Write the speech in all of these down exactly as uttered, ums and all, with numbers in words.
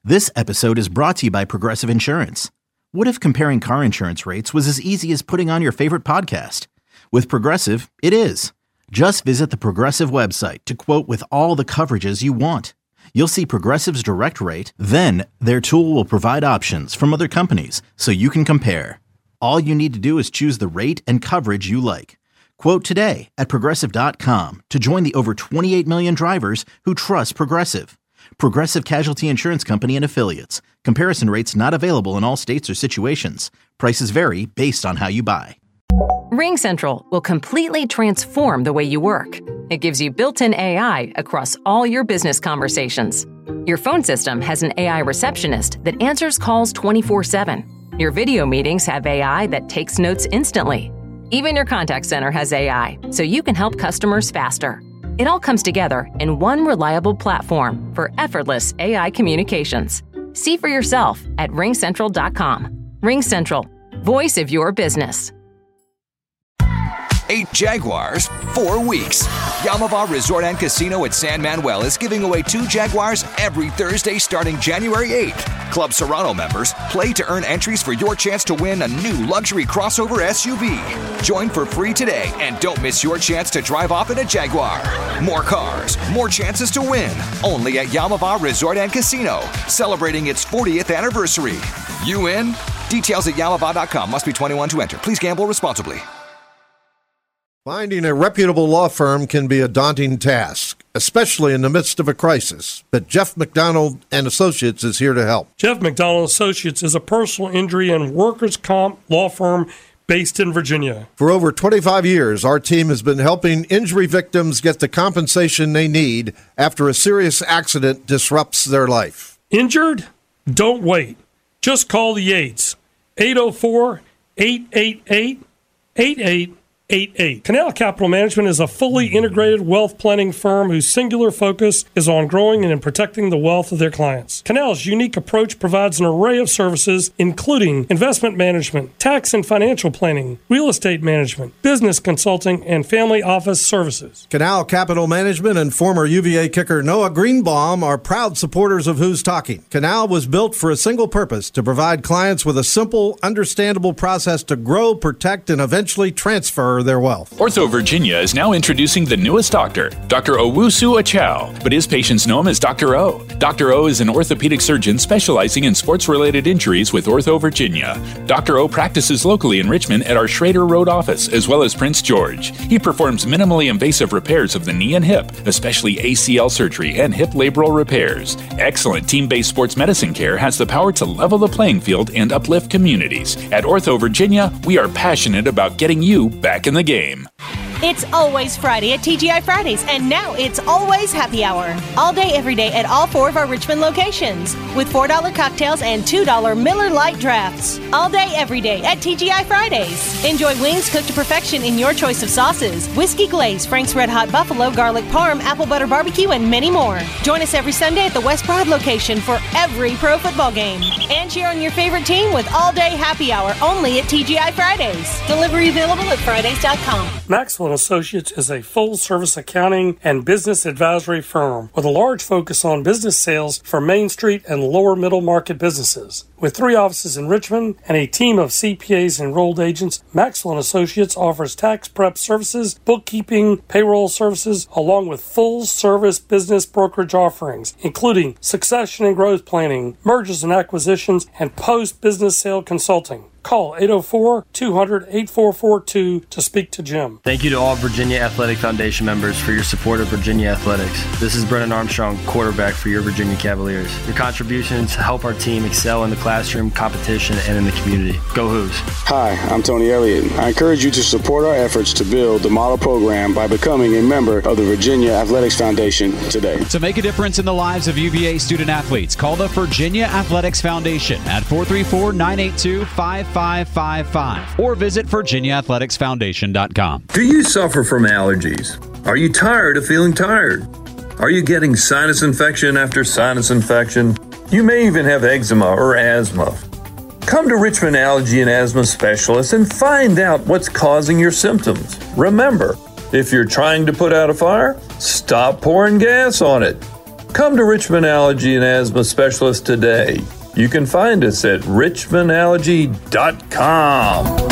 This episode is brought to you by Progressive Insurance. What if comparing car insurance rates was as easy as putting on your favorite podcast? With Progressive, it is. Just visit the Progressive website to quote with all the coverages you want. You'll see Progressive's direct rate, then their tool will provide options from other companies so you can compare. All you need to do is choose the rate and coverage you like. Quote today at Progressive dot com to join the over twenty-eight million drivers who trust Progressive. Progressive Casualty Insurance Company and Affiliates. Comparison rates not available in all states or situations. Prices vary based on how you buy. RingCentral will completely transform the way you work. It gives you built-in A I across all your business conversations. Your phone system has an A I receptionist that answers calls twenty-four seven. Your video meetings have A I that takes notes instantly. Even your contact center has A I, so you can help customers faster. It all comes together in one reliable platform for effortless A I communications. See for yourself at ring central dot com. RingCentral, voice of your business. Eight Jaguars, four weeks. Yamava Resort and Casino at San Manuel is giving away two Jaguars every Thursday starting January eighth. Club Serrano members play to earn entries for your chance to win a new luxury crossover S U V. Join for free today and don't miss your chance to drive off in a Jaguar. More cars, more chances to win. Only at Yamava Resort and Casino, celebrating its fortieth anniversary. You in? Details at yamava dot com. Must be twenty-one to enter. Please gamble responsibly. Finding a reputable law firm can be a daunting task, especially in the midst of a crisis. But Jeff McDonald and Associates is here to help. Jeff McDonald Associates is a personal injury and workers' comp law firm based in Virginia. For over twenty-five years, our team has been helping injury victims get the compensation they need after a serious accident disrupts their life. Injured? Don't wait. Just call the Yates. eight oh four, eight eight eight, eight eight eight eight. Canal Capital Management is a fully integrated wealth planning firm whose singular focus is on growing and protecting the wealth of their clients. Canal's unique approach provides an array of services, including investment management, tax and financial planning, real estate management, business consulting, and family office services. Canal Capital Management and former U V A kicker Noah Greenbaum are proud supporters of Who's Talking. Canal was built for a single purpose, to provide clients with a simple, understandable process to grow, protect, and eventually transfer their wealth. Ortho Virginia is now introducing the newest doctor, Doctor Owusu Achow, but his patients know him as Doctor O. Doctor O is an orthopedic surgeon specializing in sports-related injuries with Ortho Virginia. Doctor O practices locally in Richmond at our Schrader Road office, as well as Prince George. He performs minimally invasive repairs of the knee and hip, especially A C L surgery and hip labral repairs. Excellent team-based sports medicine care has the power to level the playing field and uplift communities. At Ortho Virginia, we are passionate about getting you back in the game. It's always Friday at T G I Fridays, and now it's always happy hour. All day, every day at all four of our Richmond locations, with four dollar cocktails and two dollar Miller Lite drafts. All day, every day at T G I Fridays. Enjoy wings cooked to perfection in your choice of sauces, whiskey glaze, Frank's Red Hot Buffalo, garlic parm, apple butter barbecue, and many more. Join us every Sunday at the West Broad location for every pro football game. And cheer on your favorite team with all day happy hour only at T G I Fridays. Delivery available at Fridays dot com. Maxwell Associates is a full-service accounting and business advisory firm with a large focus on business sales for Main Street and lower middle market businesses. With three offices in Richmond and a team of C P As and enrolled agents, Maxwell Associates offers tax prep services, bookkeeping, payroll services, along with full-service business brokerage offerings, including succession and growth planning, mergers and acquisitions, and post-business sale consulting. Call eight oh four, two hundred, eight four four two to speak to Jim. Thank you to all Virginia Athletic Foundation members for your support of Virginia Athletics. This is Brennan Armstrong, quarterback for your Virginia Cavaliers. Your contributions help our team excel in the classroom, competition, and in the community. Go Hoos. Hi, I'm Tony Elliott. I encourage you to support our efforts to build the model program by becoming a member of the Virginia Athletics Foundation today. To make a difference in the lives of U V A student athletes, call the Virginia Athletics Foundation at four three four, nine eight two, five five five five or visit virginia athletics foundation dot com. Do you suffer from allergies? Are you tired of feeling tired? Are you getting sinus infection after sinus infection? You may even have eczema or asthma. Come to Richmond Allergy and Asthma Specialists and find out what's causing your symptoms. Remember, if you're trying to put out a fire, stop pouring gas on it. Come to Richmond Allergy and Asthma Specialist today. You can find us at richmond allergy dot com.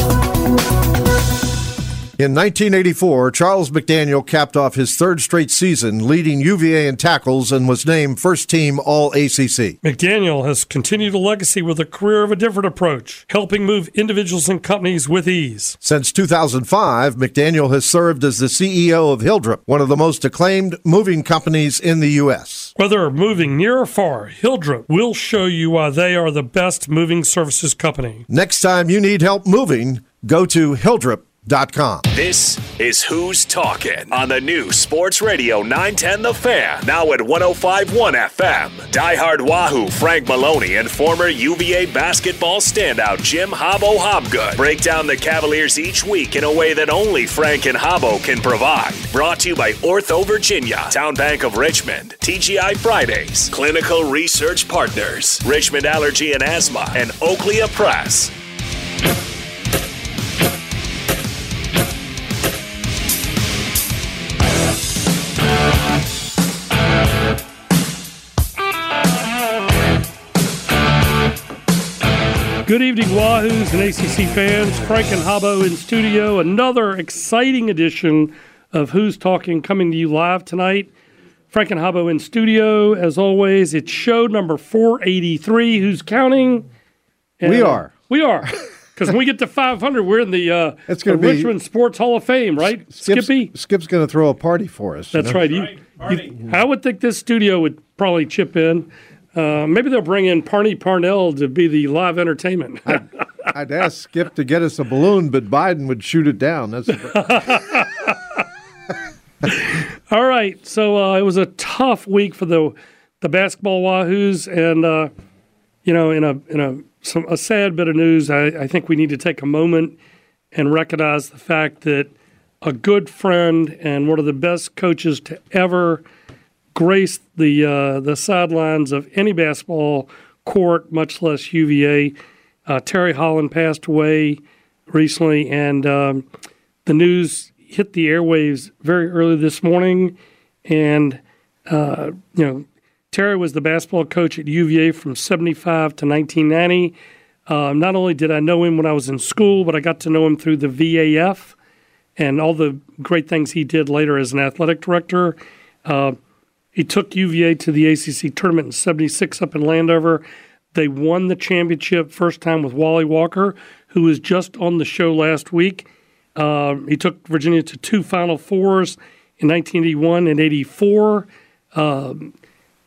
In nineteen eighty-four, Charles McDaniel capped off his third straight season, leading U V A in tackles and was named first-team All A C C. McDaniel has continued a legacy with a career of a different approach, helping move individuals and companies with ease. Since two thousand five, McDaniel has served as the C E O of Hildrep, one of the most acclaimed moving companies in the U S. Whether moving near or far, Hildrep will show you why they are the best moving services company. Next time you need help moving, go to hildrep dot com. This is Who's Talking on the new Sports Radio nine ten The Fan, now at one oh five point one F M. Diehard Wahoo Frank Maloney and former U V A basketball standout Jim Habbo Hobgood break down the Cavaliers each week in a way that only Frank and Habbo can provide. Brought to you by Ortho Virginia, Town Bank of Richmond, T G I Fridays, Clinical Research Partners, Richmond Allergy and Asthma, and Oakley Press. Good evening, Wahoos and A C C fans. Frank and Habbo in studio. Another exciting edition of Who's Talking coming to you live tonight. Frank and Habbo in studio. As always, it's show number four eighty-three. Who's counting? And we are. We are. Because when we get to five hundred, we're in the, uh, it's the be, Richmond Sports Hall of Fame, right? Skip's, Skippy? Skip's going to throw a party for us. That's you know? right. You, you, I would think this studio would probably chip in. Uh, maybe they'll bring in Parney Parnell to be the live entertainment. I'd, I'd ask Skip to get us a balloon, but Biden would shoot it down. That's all right. So uh, it was a tough week for the the basketball Wahoos, and uh, you know, in a in a some, a sad bit of news, I, I think we need to take a moment and recognize the fact that a good friend and one of the best coaches to ever graced the uh, the sidelines of any basketball court, much less U V A. Uh, Terry Holland passed away recently, and um, the news hit the airwaves very early this morning. And uh, you know, Terry was the basketball coach at U V A from seventy-five to nineteen ninety. Uh, not only did I know him when I was in school, but I got to know him through the V A F and all the great things he did later as an athletic director. Uh, He took U V A to the A C C tournament in seventy-six up in Landover. They won the championship first time with Wally Walker, who was just on the show last week. Um, he took Virginia to two Final Fours in nineteen eighty-one and eighty-four. Um,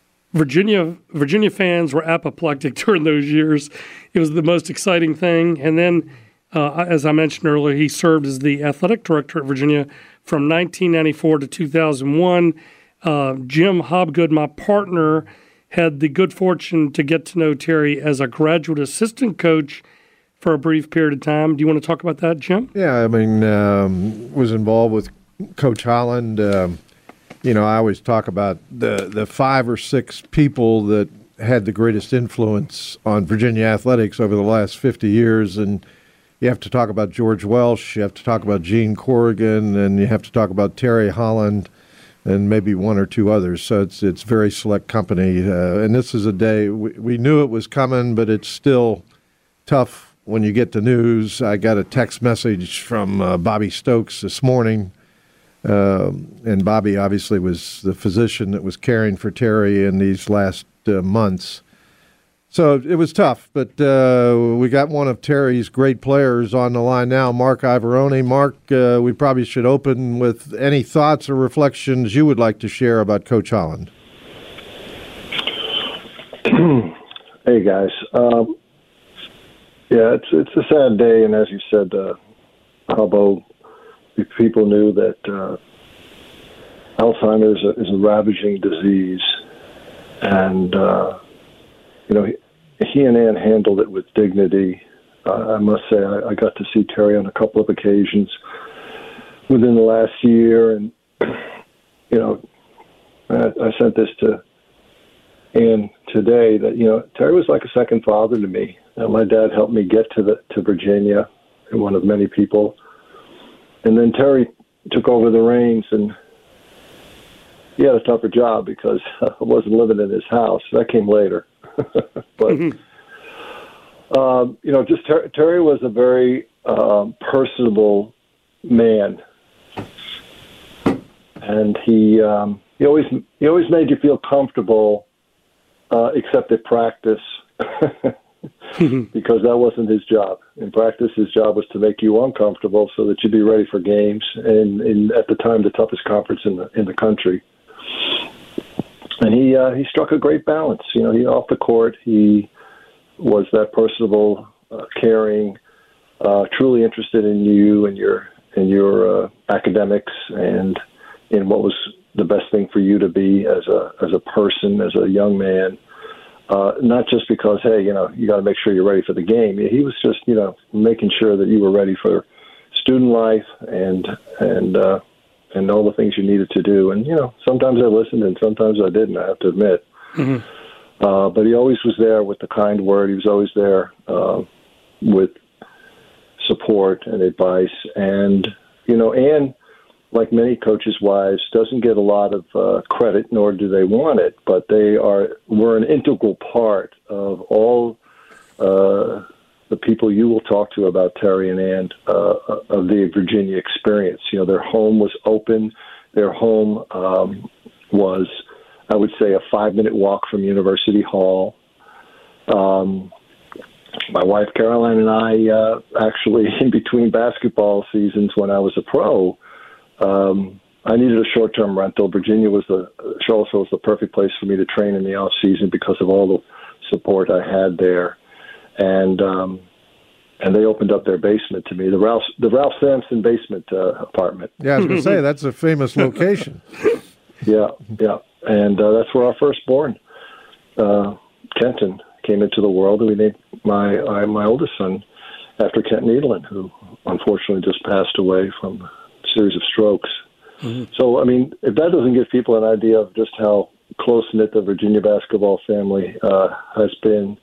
Virginia Virginia fans were apoplectic during those years. It was the most exciting thing. And then, uh, as I mentioned earlier, he served as the athletic director at Virginia from nineteen ninety-four to two thousand one. Uh, Jim Hobgood, my partner, had the good fortune to get to know Terry as a graduate assistant coach for a brief period of time. Do you want to talk about that, Jim? Yeah, I mean, um, was involved with Coach Holland. Um, you know, I always talk about the, the five or six people that had the greatest influence on Virginia athletics over the last fifty years, and you have to talk about George Welsh, you have to talk about Gene Corrigan, and you have to talk about Terry Holland, and maybe one or two others. So it's it's very select company. Uh, and this is a day, we, we knew it was coming, but it's still tough when you get the news. I got a text message from uh, Bobby Stokes this morning. Uh, and Bobby obviously was the physician that was caring for Terry in these last uh, months. So it was tough, but uh, we got one of Terry's great players on the line now, Mark Ivarone. Mark, uh, we probably should open with any thoughts or reflections you would like to share about Coach Holland. Hey, guys. Um, yeah, it's it's a sad day, and as you said, uh, Habbo, people knew that uh, Alzheimer's is a, is a ravaging disease, and uh, you know, he, he and Ann handled it with dignity. Uh, I must say, I, I got to see Terry on a couple of occasions within the last year, and you know, I, I sent this to Ann today that you know Terry was like a second father to me. Uh, my dad helped me get to the to Virginia, and one of many people. And then Terry took over the reins, and he had a tougher job because I wasn't living in his house. That came later. But, um, you know, just Ter- Terry was a very um, personable man. And he um, he always he always made you feel comfortable, uh, except at practice, because that wasn't his job. In practice, his job was to make you uncomfortable so that you'd be ready for games. And, and at the time, the toughest conference in the in the country. And he uh, he struck a great balance. You know, he off the court, he was that personable, uh, caring, uh, truly interested in you and your in your uh, academics and in what was the best thing for you to be as a as a person, as a young man. Uh, not just because, hey, you know, you got to make sure you're ready for the game. He was just, you know, making sure that you were ready for student life and and uh, and all the things you needed to do. And, you know, sometimes I listened and sometimes I didn't, I have to admit. Mm-hmm. Uh, but he always was there with the kind word. He was always there uh, with support and advice. And, you know, Ann, like many coaches' wives, doesn't get a lot of uh, credit, nor do they want it, but they are were an integral part of all uh, the people you will talk to about Terry and Ann uh, of the Virginia experience. You know, their home was open. Their home um, was, I would say, a five-minute walk from University Hall. Um, my wife, Caroline, and I uh, actually, in between basketball seasons when I was a pro, Um, I needed a short-term rental. Virginia was the Charlottesville was the perfect place for me to train in the off season because of all the support I had there, and um, and they opened up their basement to me, the Ralph the Ralph Sampson basement uh, apartment. Yeah, I was going to say that's a famous location. yeah, yeah, and uh, that's where our firstborn, uh, Kenton, came into the world, and we named my uh, my oldest son after Kenton Edelin, who unfortunately just passed away from series of strokes. Mm-hmm. So, I mean, if that doesn't give people an idea of just how close-knit the Virginia basketball family uh, has been,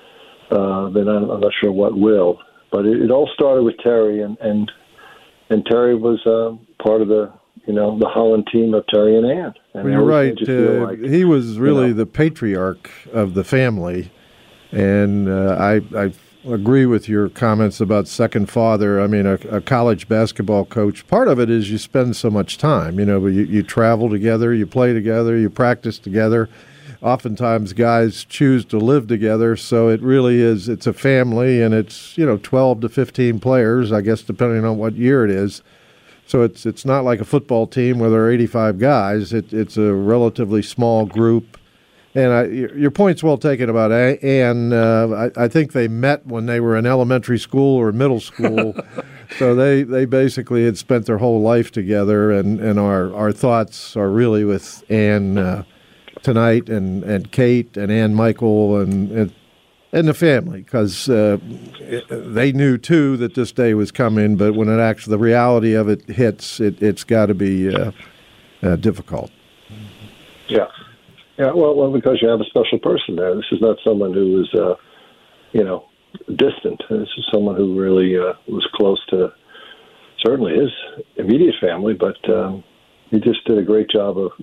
uh, then I'm, I'm not sure what will. But it, it all started with Terry, and and, and Terry was uh, part of the, you know, the Holland team of Terry and Ann. And well, you're right. You uh, like, he was really you know, the patriarch of the family, and uh, I, I agree with your comments about second father. I mean, a, a college basketball coach, part of it is you spend so much time. You know, you, you travel together, you play together, you practice together. Oftentimes guys choose to live together, so it really is, it's a family, and it's, you know, twelve to fifteen players, I guess, depending on what year it is. So it's it's not like a football team where there are eighty-five guys. It, it's a relatively small group. And I, your point's well taken about Ann. Uh, I, I think they met when they were in elementary school or middle school, so they, they basically had spent their whole life together. And, and our, our thoughts are really with Ann uh, tonight, and, and Kate and Ann Michael and and, and the family, because uh, they knew too that this day was coming. But when it actually the reality of it hits, it, it's got to be uh, uh, difficult. Yeah. Yeah, well, well, because you have a special person there. This is not someone who is, uh, you know, distant. This is someone who really uh, was close to certainly his immediate family, but um, he just did a great job of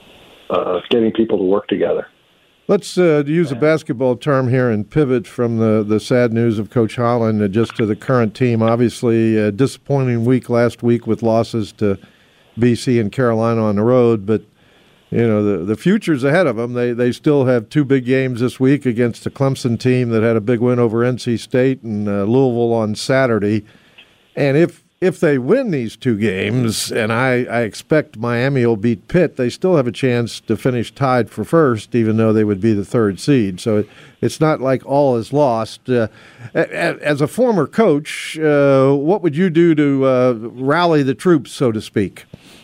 uh, getting people to work together. Let's uh, use a basketball term here and pivot from the, the sad news of Coach Holland uh, just to the current team. Obviously, a disappointing week last week with losses to B C and Carolina on the road, but you know, the the future's ahead of them. They they still have two big games this week against the Clemson team that had a big win over N C State, and uh, Louisville on Saturday. And if if they win these two games, and I, I expect Miami will beat Pitt, they still have a chance to finish tied for first, even though they would be the third seed. So it, it's not like all is lost. Uh, as a former coach, uh, what would you do to uh, rally the troops, so to speak?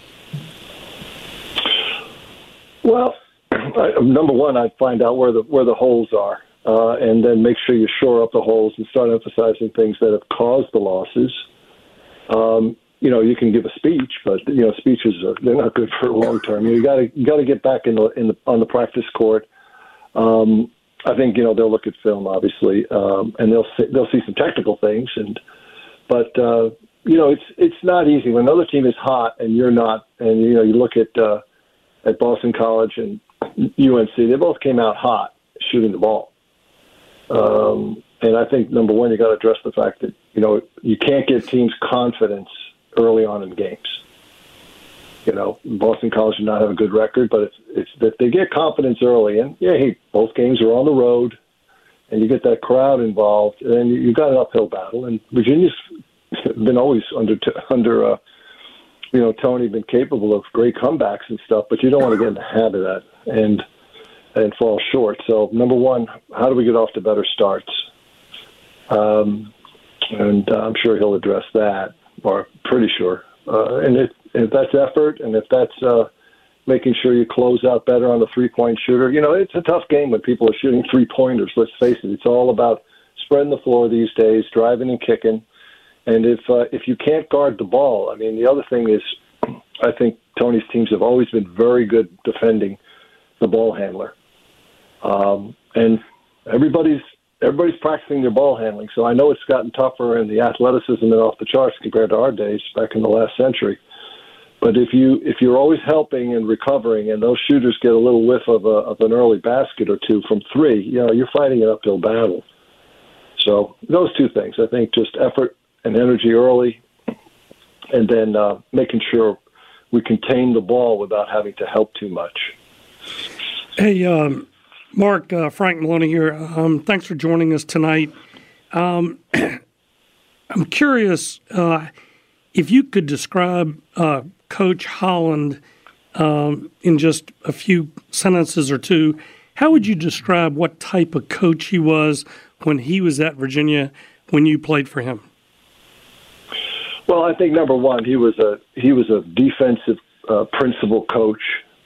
Well, I, number one, I'd find out where the where the holes are, uh, and then make sure you shore up the holes and start emphasizing things that have caused the losses. Um, you know, you can give a speech, but you know, speeches are, they're not good for long term. You got to you got to get back in the in the on the practice court. Um, I think you know they'll look at film, obviously, um, and they'll see, they'll see some technical things, and but uh, you know, it's it's not easy when another team is hot and you're not, and you know, you look at. Uh, at Boston College and U N C, they both came out hot shooting the ball. Um, and I think, number one, you got to address the fact that, you know, you can't get teams confidence early on in games. You know, Boston College did not have a good record, but it's, it's that they get confidence early. And, yeah, hey, both games are on the road, and you get that crowd involved, and you, you got an uphill battle. And Virginia's been always under, under uh, you know, Tony, been capable of great comebacks and stuff, but you don't want to get in the habit of that and and fall short. So, number one, how do we get off to better starts? Um, and uh, I'm sure he'll address that, or pretty sure. Uh, and if, if that's effort, and if that's uh, making sure you close out better on the three-point shooter, you know, it's a tough game when people are shooting three-pointers. Let's face it. It's all about spreading the floor these days, driving and kicking. And if uh, if you can't guard the ball, I mean, the other thing is, I think Tony's teams have always been very good defending the ball handler. Um, and everybody's everybody's practicing their ball handling. So I know it's gotten tougher, and the athleticism is off the charts compared to our days back in the last century. But if you if you're always helping and recovering, and those shooters get a little whiff of a of an early basket or two from three, you know, you're fighting an uphill battle. So those two things, I think, just effort and energy early, and then uh, making sure we contain the ball without having to help too much. Hey, um, Mark, uh, Frank Maloney here. Um, thanks for joining us tonight. Um, I'm curious uh, if you could describe uh, Coach Holland um, in just a few sentences or two. How would you describe what type of coach he was when he was at Virginia, when you played for him? Well, I think number one, he was a he was a defensive uh, principal coach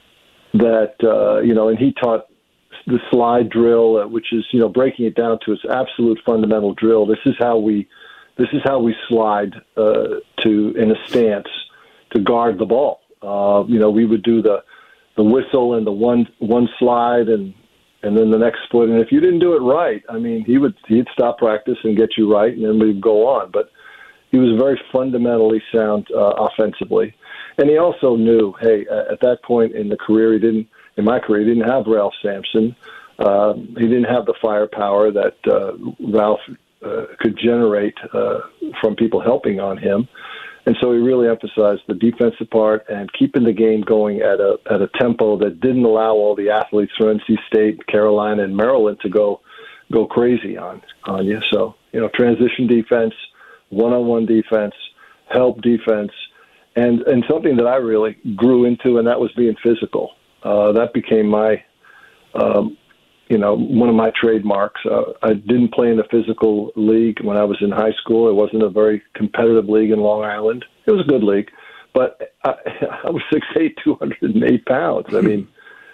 that uh, you know, and he taught the slide drill, uh, which is, you know, breaking it down to its absolute fundamental drill. This is how we this is how we slide uh, to in a stance to guard the ball. Uh, you know, we would do the the whistle and the one one slide and and then the next foot. And if you didn't do it right, I mean, he would he'd stop practice and get you right, and then we'd go on. But he was very fundamentally sound uh, offensively. And he also knew, hey, at that point in the career, he didn't, in my career, he didn't have Ralph Sampson. Uh, he didn't have the firepower that uh, Ralph uh, could generate uh, from people helping on him. And so he really emphasized the defensive part and keeping the game going at a at a tempo that didn't allow all the athletes from N C State, Carolina, and Maryland to go go crazy on on you. So, you know, transition defense, one-on-one defense, help defense, and, and something that I really grew into, and that was being physical. Uh, that became my, um, you know, one of my trademarks. Uh, I didn't play in a physical league when I was in high school. It wasn't a very competitive league in Long Island. It was a good league, but I, I was six foot eight, two hundred eight pounds. I mean,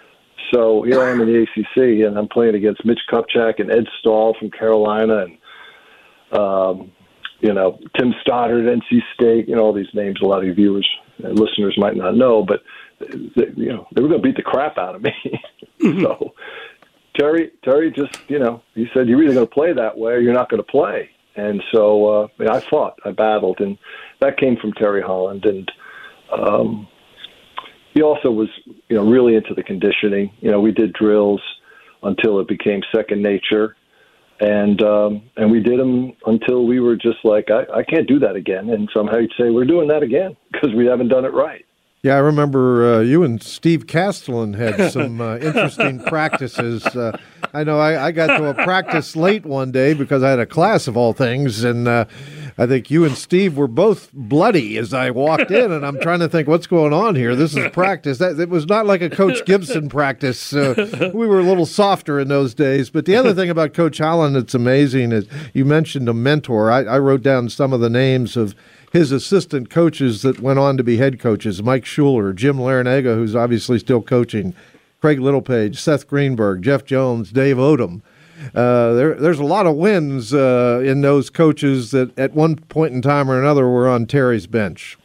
so here I am in the A C C, and I'm playing against Mitch Kupchak and Ed Stahl from Carolina, and um, you know, Tim Stoddard, N C State, you know, all these names a lot of your viewers and listeners might not know, but, they, you know, they were going to beat the crap out of me. So Terry, Terry just, you know, he said, you're either going to play that way or you're not going to play. And so uh, I fought, I battled, and that came from Terry Holland. And um, he also was, you know, really into the conditioning. You know, we did drills until it became second nature. And um, and we did them until we were just like, I, I can't do that again. And somehow you'd say, we're doing that again because we haven't done it right. Yeah, I remember uh, you and Steve Castellan had some uh, interesting practices. Uh, I know I, I got to a practice late one day because I had a class of all things, and uh, I think you and Steve were both bloody as I walked in, and I'm trying to think, what's going on here? This is practice. That, it was not like a Coach Gibson practice. Uh, we were a little softer in those days. But the other thing about Coach Holland that's amazing is you mentioned a mentor. I, I wrote down some of the names of his assistant coaches that went on to be head coaches: Mike Schuler, Jim Larinaga, who's obviously still coaching, Craig Littlepage, Seth Greenberg, Jeff Jones, Dave Odom. Uh, there, there's a lot of wins uh, in those coaches that at one point in time or another were on Terry's bench.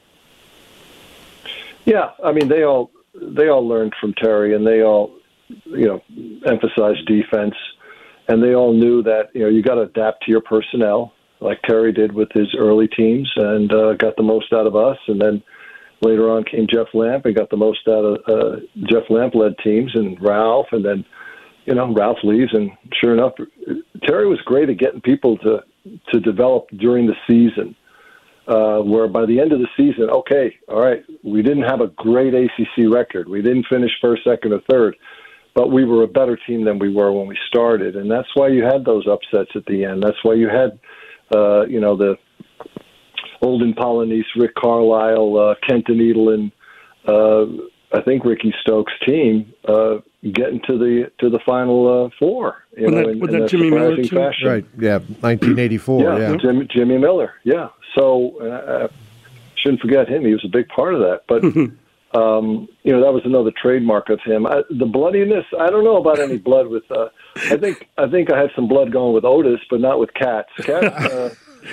Yeah, I mean, they all they all learned from Terry, and they all, you know, emphasized defense, and they all knew that, you know, you got to adapt to your personnel, like Terry did with his early teams, and uh, got the most out of us. And then later on came Jeff Lamp and got the most out of uh, Jeff Lamp-led teams, and Ralph, and then, you know, Ralph leaves, and sure enough, Terry was great at getting people to, to develop during the season, uh, where by the end of the season, okay, all right, we didn't have a great A C C record. We didn't finish first, second, or third, but we were a better team than we were when we started, and that's why you had those upsets at the end. That's why you had, uh, you know, the Olden Polynice, Rick Carlisle, uh, Kenton Edelin, uh, I think Ricky Stokes' team uh, getting to the to the final uh, four. You with know, that, in, with in that a Jimmy Miller surprising too? fashion. Right, yeah, nineteen eighty-four, yeah. Yeah, Jimmy, Jimmy Miller, yeah. So uh, shouldn't forget him. He was a big part of that. But, um, you know, that was another trademark of him. I, the bloodiness, I don't know about any blood with uh, – I think I think I had some blood going with Otis, but not with Katz. Katz uh,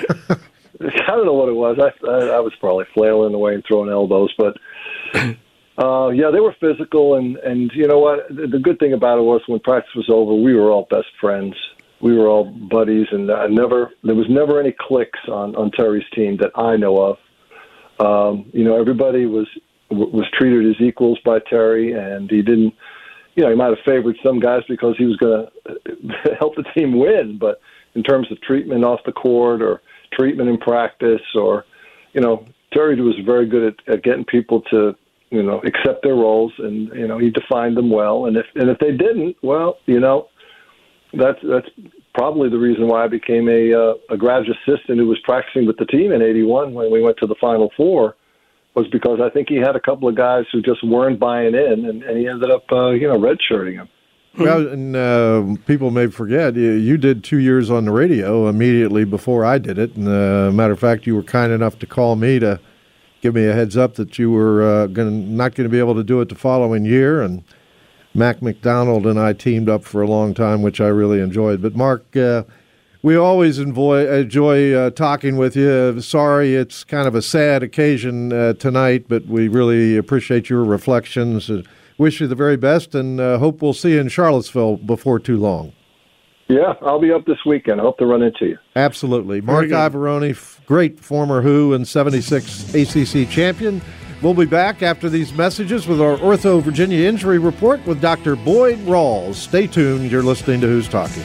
I don't know what it was. I, I, I was probably flailing away and throwing elbows. But, uh, yeah, they were physical. And, and you know what? The, the good thing about it was when practice was over, we were all best friends. We were all buddies, and I never there was never any cliques on, on Terry's team that I know of. Um, you know, everybody was was treated as equals by Terry, and he didn't. You know, he might have favored some guys because he was going to help the team win, but in terms of treatment off the court or treatment in practice, or you know, Terry was very good at, at getting people to you know accept their roles, and you know he defined them well. And if and if they didn't, well, you know. That's that's probably the reason why I became a uh, a graduate assistant who was practicing with the team in eighty-one when we went to the Final Four, was because I think he had a couple of guys who just weren't buying in, and, and he ended up uh, you know redshirting them. Well, and uh, people may forget, you, you did two years on the radio immediately before I did it. And uh, matter of fact, you were kind enough to call me to give me a heads up that you were uh, gonna, not going to be able to do it the following year, and Mac McDonald and I teamed up for a long time, which I really enjoyed. But, Mark, uh, we always enjoy, enjoy uh, talking with you. Sorry it's kind of a sad occasion uh, tonight, but we really appreciate your reflections. Uh, wish you the very best, and uh, hope we'll see you in Charlottesville before too long. Yeah, I'll be up this weekend. I hope to run into you. Absolutely. Mark Iavaroni, f- great former Who and seventy-six A C C champion. We'll be back after these messages with our Ortho Virginia Injury Report with Doctor Boyd Rawls. Stay tuned. You're listening to Who's Talking.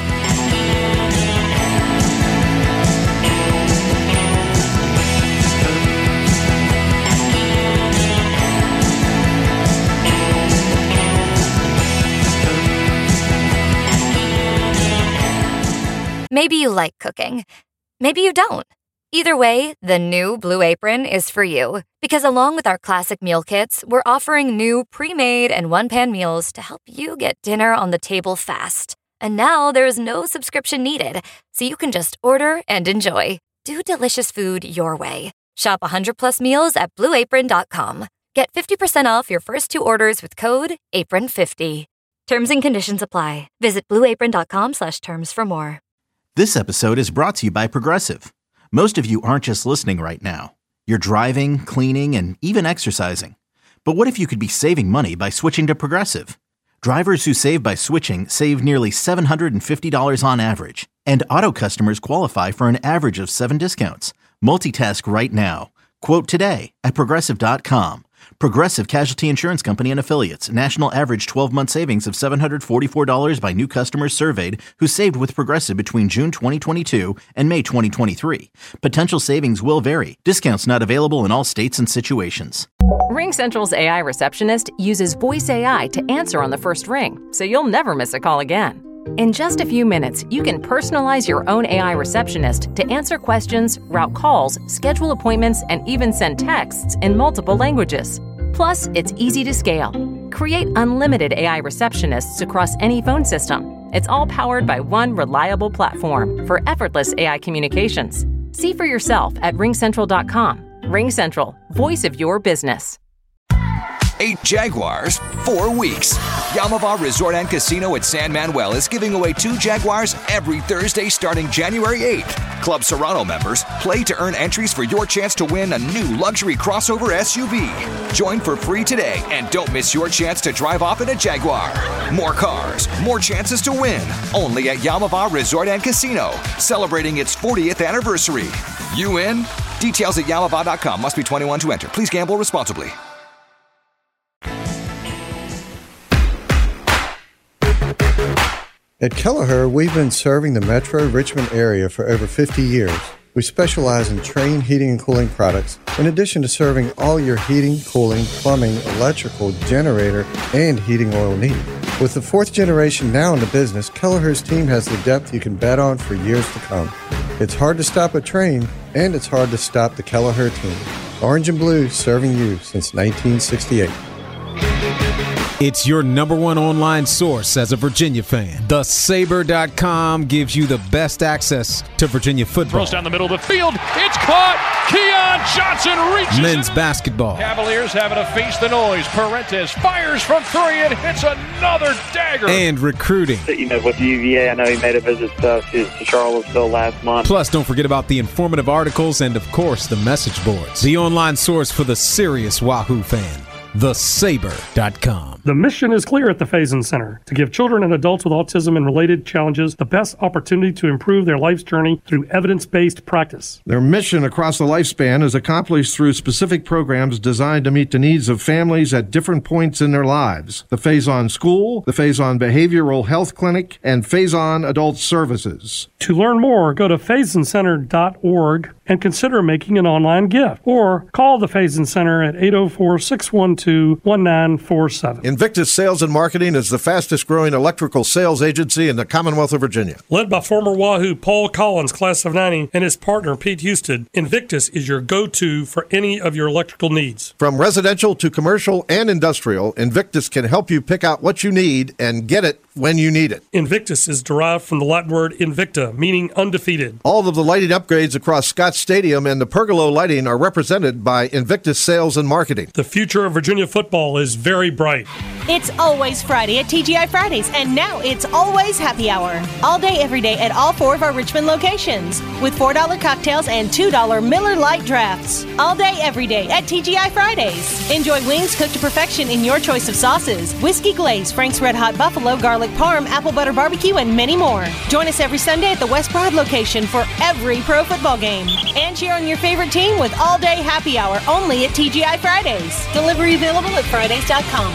Maybe you like cooking. Maybe you don't. Either way, the new Blue Apron is for you. Because along with our classic meal kits, we're offering new pre-made and one-pan meals to help you get dinner on the table fast. And now there's no subscription needed, so you can just order and enjoy. Do delicious food your way. Shop one hundred plus meals at blue apron dot com. Get fifty percent off your first two orders with code apron fifty. Terms and conditions apply. Visit blue apron dot com slash terms for more. This episode is brought to you by Progressive. Most of you aren't just listening right now. You're driving, cleaning, and even exercising. But what if you could be saving money by switching to Progressive? Drivers who save by switching save nearly seven hundred fifty dollars on average. And auto customers qualify for an average of seven discounts. Multitask right now. Quote today at Progressive dot com. Progressive Casualty Insurance Company and Affiliates. National average twelve-month savings of seven hundred forty-four dollars by new customers surveyed who saved with Progressive between June twenty twenty-two and May twenty twenty-three. Potential savings will vary. Discounts not available in all states and situations. RingCentral's A I receptionist uses voice A I to answer on the first ring, so you'll never miss a call again. In just a few minutes, you can personalize your own A I receptionist to answer questions, route calls, schedule appointments, and even send texts in multiple languages. Plus, it's easy to scale. Create unlimited A I receptionists across any phone system. It's all powered by one reliable platform for effortless A I communications. See for yourself at ring central dot com. RingCentral, voice of your business. Eight Jaguars, four weeks. Yamava Resort and Casino at San Manuel is giving away two Jaguars every Thursday starting January eighth. Club Serrano members play to earn entries for your chance to win a new luxury crossover S U V. Join for free today and don't miss your chance to drive off in a Jaguar. More cars, more chances to win. Only at Yamava Resort and Casino, celebrating its fortieth anniversary. You in? Details at yamava dot com. Must be twenty-one to enter. Please gamble responsibly. At Kelleher, we've been serving the Metro Richmond area for over fifty years. We specialize in Trane heating and cooling products, in addition to serving all your heating, cooling, plumbing, electrical, generator, and heating oil needs. With the fourth generation now in the business, Kelleher's team has the depth you can bet on for years to come. It's hard to stop a Trane, and it's hard to stop the Kelleher team. Orange and blue serving you since nineteen sixty-eight. It's your number one online source as a Virginia fan. The Saber dot com gives you the best access to Virginia football. Throws down the middle of the field. It's caught. Keon Johnson reaches men's it. basketball. Cavaliers having to face the noise. Parentes fires from three and hits another dagger. And recruiting. You know, with U V A, I know he made a visit uh, to, to Charlottesville last month. Plus, don't forget about the informative articles and, of course, the message boards. The online source for the serious Wahoo fan. The Saber dot com. The mission is clear at the Faison Center, to give children and adults with autism and related challenges the best opportunity to improve their life's journey through evidence-based practice. Their mission across the lifespan is accomplished through specific programs designed to meet the needs of families at different points in their lives. The Faison School, the Faison Behavioral Health Clinic, and Faison Adult Services. To learn more, go to faison center dot org and consider making an online gift, or call the Faison Center at eight oh four, six one two, one nine four seven. Invictus Sales and Marketing is the fastest growing electrical sales agency in the Commonwealth of Virginia. Led by former Wahoo Paul Collins, class of ninety, and his partner Pete Houston, Invictus is your go-to for any of your electrical needs. From residential to commercial and industrial, Invictus can help you pick out what you need and get it when you need it. Invictus is derived from the Latin word invicta, meaning undefeated. All of the lighting upgrades across Scott Stadium and the Pergolo lighting are represented by Invictus Sales and Marketing. The future of Virginia football is very bright. It's always Friday at T G I Fridays, and now it's always happy hour. All day, every day at all four of our Richmond locations, with four dollar cocktails and two dollar Miller Lite drafts. All day, every day at T G I Fridays. Enjoy wings cooked to perfection in your choice of sauces, whiskey glaze, Frank's Red Hot Buffalo, garlic parm, apple butter barbecue, and many more. Join us every Sunday at the West Broad location for every pro football game. And cheer on your favorite team with all day happy hour only at T G I Fridays. Delivery available at Fridays dot com.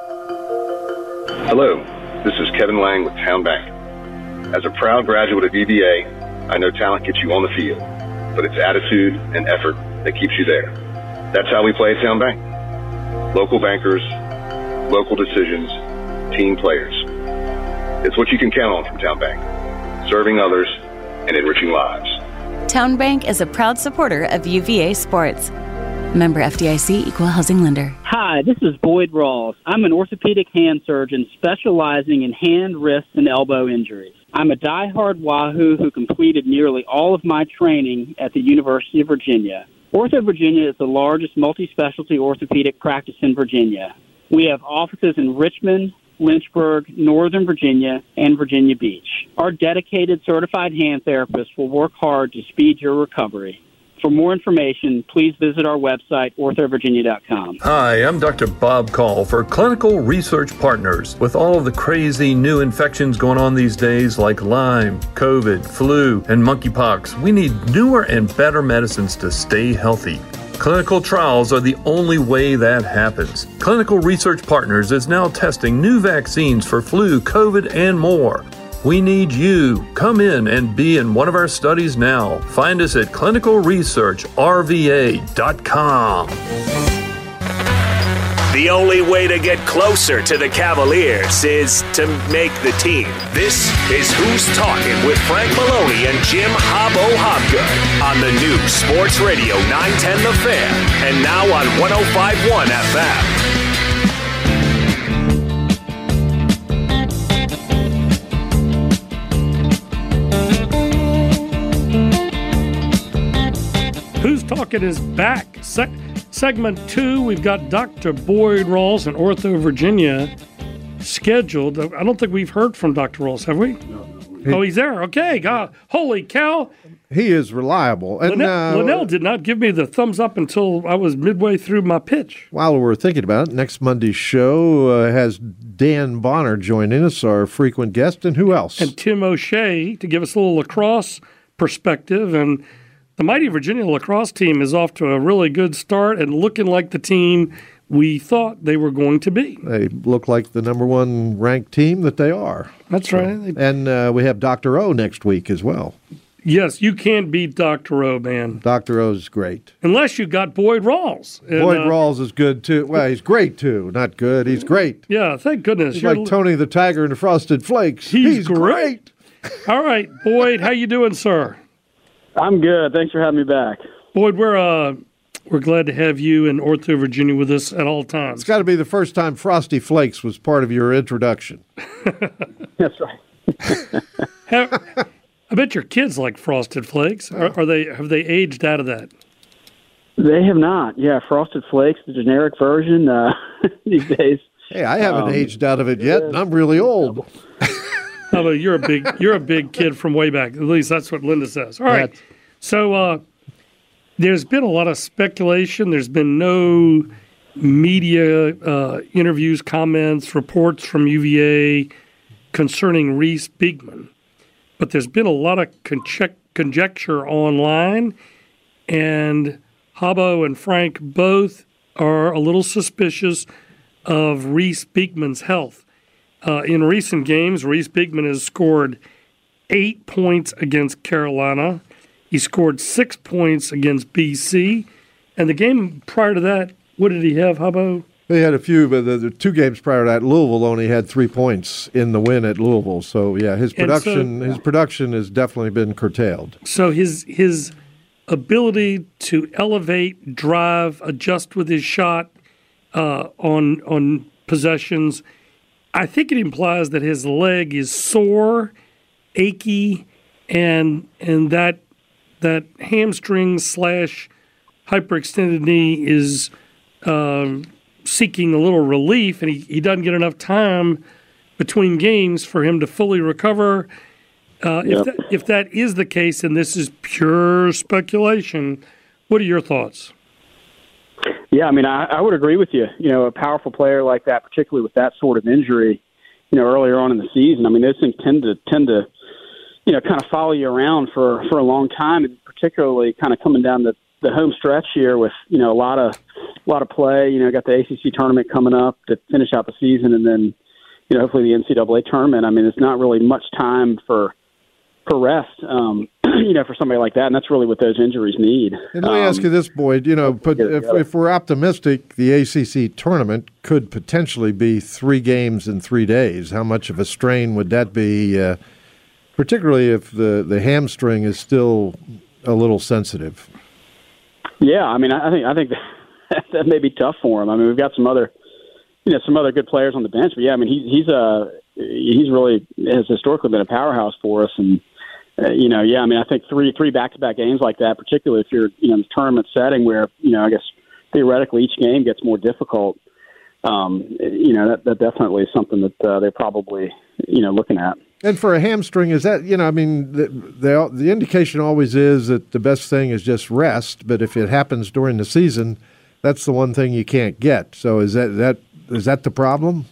Hello, this is Kevin Lang with Town Bank. As a proud graduate of U V A, I know talent gets you on the field, but it's attitude and effort that keeps you there. That's how we play at Town Bank. Local bankers, local decisions, team players. It's what you can count on from Town Bank, serving others and enriching lives. Town Bank is a proud supporter of U V A sports. Member F D I C, Equal Housing Lender. Hi, this is Boyd Ross. I'm an orthopedic hand surgeon specializing in hand, wrist, and elbow injuries. I'm a diehard Wahoo who completed nearly all of my training at the University of Virginia. Ortho Virginia is the largest multi-specialty orthopedic practice in Virginia. We have offices in Richmond, Lynchburg, Northern Virginia, and Virginia Beach. Our dedicated certified hand therapists will work hard to speed your recovery. For more information, please visit our website, ortho virginia dot com. Hi, I'm Doctor Bob Call for Clinical Research Partners. With all of the crazy new infections going on these days like Lyme, COVID, flu, and monkeypox, we need newer and better medicines to stay healthy. Clinical trials are the only way that happens. Clinical Research Partners is now testing new vaccines for flu, COVID, and more. We need you. Come in and be in one of our studies now. Find us at clinical research r v a dot com. The only way to get closer to the Cavaliers is to make the team. This is Who's Talking with Frank Maloney and Jim Hobbo Hobgood on the new Sports Radio nine ten The Fan and now on one oh five point one F M. Who's Talking is back. Se- segment two, we've got Doctor Boyd Rawls in Ortho Virginia scheduled. I don't think we've heard from Doctor Rawls, have we? No. no. Oh, he's there. Okay. God, holy cow. He is reliable. And, Linnell, uh, Linnell did not give me the thumbs up until I was midway through my pitch. While we're thinking about it, next Monday's show uh, has Dan Bonner joining us, our frequent guest, and who else? And Tim O'Shea to give us a little lacrosse perspective. And the mighty Virginia lacrosse team is off to a really good start and looking like the team we thought they were going to be. They look like the number one ranked team that they are. That's so, right. And uh, we have Doctor O next week as well. Yes, you can't beat Doctor O, man. Doctor O's great. Unless you got Boyd Rawls. And, Boyd uh, Rawls is good, too. Well, he's great, too. Not good. He's great. Yeah, thank goodness. He's You're like Tony the Tiger and the Frosted Flakes. He's, he's great. great. All right, Boyd, how you doing, sir? I'm good. Thanks for having me back. Boyd, we're uh, we're glad to have you in Ortho, Virginia with us at all times. It's got to be the first time Frosty Flakes was part of your introduction. That's right. have, I bet your kids like Frosted Flakes. Are, are they? Have they aged out of that? They have not. Yeah, Frosted Flakes, the generic version uh, these days. Hey, I haven't um, aged out of it yet, and I'm really old. How about you're a big you're a big kid from way back. At least that's what Linda says. All right. That's... So uh, there's been a lot of speculation. There's been no media uh, interviews, comments, reports from U V A concerning Reese Beekman. But there's been a lot of conjec- conjecture online, and Habbo and Frank both are a little suspicious of Reese Beekman's health. Uh, in recent games, Reese Beekman has scored eight points against Carolina. He scored six points against B C. And the game prior to that, what did he have, Habbo? They had a few, but the, the two games prior to that, Louisville only had three points in the win at Louisville. So, yeah, his production so, his production has definitely been curtailed. So his his ability to elevate, drive, adjust with his shot uh, on on possessions, I think it implies that his leg is sore, achy, and and that that hamstring slash hyperextended knee is um, seeking a little relief, and he, he doesn't get enough time between games for him to fully recover. Uh, yep. if, that, if that is the case, and this is pure speculation, what are your thoughts? Yeah, I mean, I, I would agree with you. You know, a powerful player like that, particularly with that sort of injury, you know, earlier on in the season, I mean, those things tend to tend to, you know, kind of follow you around for, for a long time, and particularly kind of coming down the, the home stretch here with, you know, a lot of a lot of play. You know, got the A C C tournament coming up to finish out the season, and then, you know, hopefully the N C double A tournament. I mean, it's not really much time for for rest, um, you know, for somebody like that, and that's really what those injuries need. And let me um, ask you this, Boyd. You know, but if, if we're optimistic, the A C C tournament could potentially be three games in three days. How much of a strain would that be, uh, particularly if the, the hamstring is still a little sensitive? Yeah, I mean, I think I think that, that may be tough for him. I mean, we've got some other, you know, some other good players on the bench, but yeah, I mean, he, he's a he's really has historically been a powerhouse for us, and. Uh, you know, yeah, I mean, I think three three back-to-back games like that, particularly if you're, you know, in a tournament setting where, you know, I guess theoretically each game gets more difficult, um, you know, that, that definitely is something that uh, they're probably, you know, looking at. And for a hamstring, is that, you know, I mean, the, the, the indication always is that the best thing is just rest, but if it happens during the season, that's the one thing you can't get. So is that that is that the problem?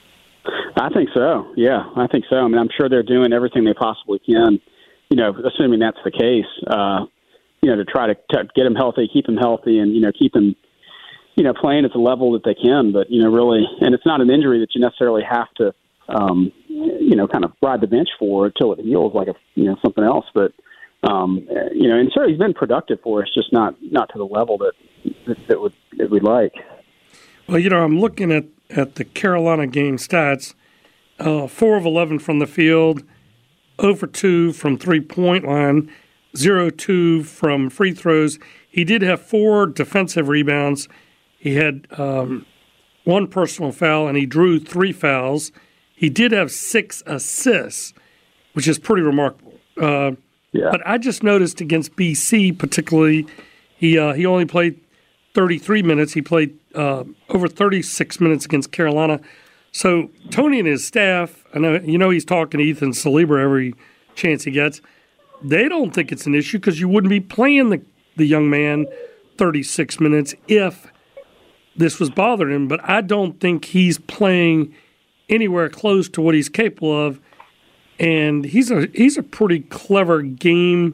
I think so, yeah, I think so. I mean, I'm sure they're doing everything they possibly can, you know, assuming that's the case, uh, you know, to try to, to get him healthy, keep him healthy, and, you know, keep him, you know, playing at the level that they can. But, you know, really, and it's not an injury that you necessarily have to, um, you know, kind of ride the bench for until it heals like a, you know, something else. But, um, you know, and sure, he's been productive for us, just not not to the level that that, that, would, that we'd like. Well, you know, I'm looking at, at the Carolina game stats, uh, four of eleven from the field, zero for two from three-point line, zero two from free throws. He did have four defensive rebounds. He had um, one personal foul, and he drew three fouls. He did have six assists, which is pretty remarkable. Uh, yeah. But I just noticed against B C particularly, he uh, he only played thirty-three minutes. He played uh, over thirty-six minutes against Carolina. So Tony and his staff, I know you know he's talking to Ethan Saliba every chance he gets. They don't think it's an issue because you wouldn't be playing the, the young man thirty-six minutes if this was bothering him. But I don't think he's playing anywhere close to what he's capable of. And he's a he's a pretty clever game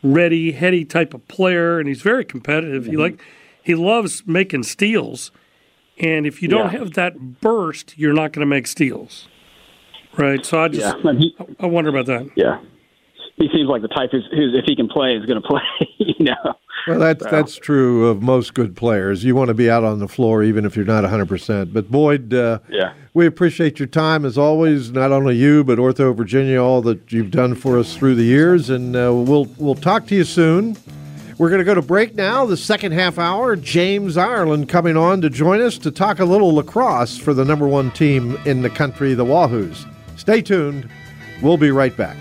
ready, heady type of player, and he's very competitive. Mm-hmm. He like he loves making steals, and if you don't yeah. have that burst, you're not going to make steals, right? So I just yeah. he, I wonder about that. Yeah, he seems like the type who's, who's if he can play, is going to play. You know. Well, that's so. that's true of most good players. You want to be out on the floor even if you're not one hundred percent. But, Boyd, uh, yeah. we appreciate your time as always, not only you but Ortho Virginia, all that you've done for us through the years. And uh, we'll we'll talk to you soon. We're going to go to break now, the second half hour. James Ireland coming on to join us to talk a little lacrosse for the number one team in the country, the Wahoos. Stay tuned. We'll be right back.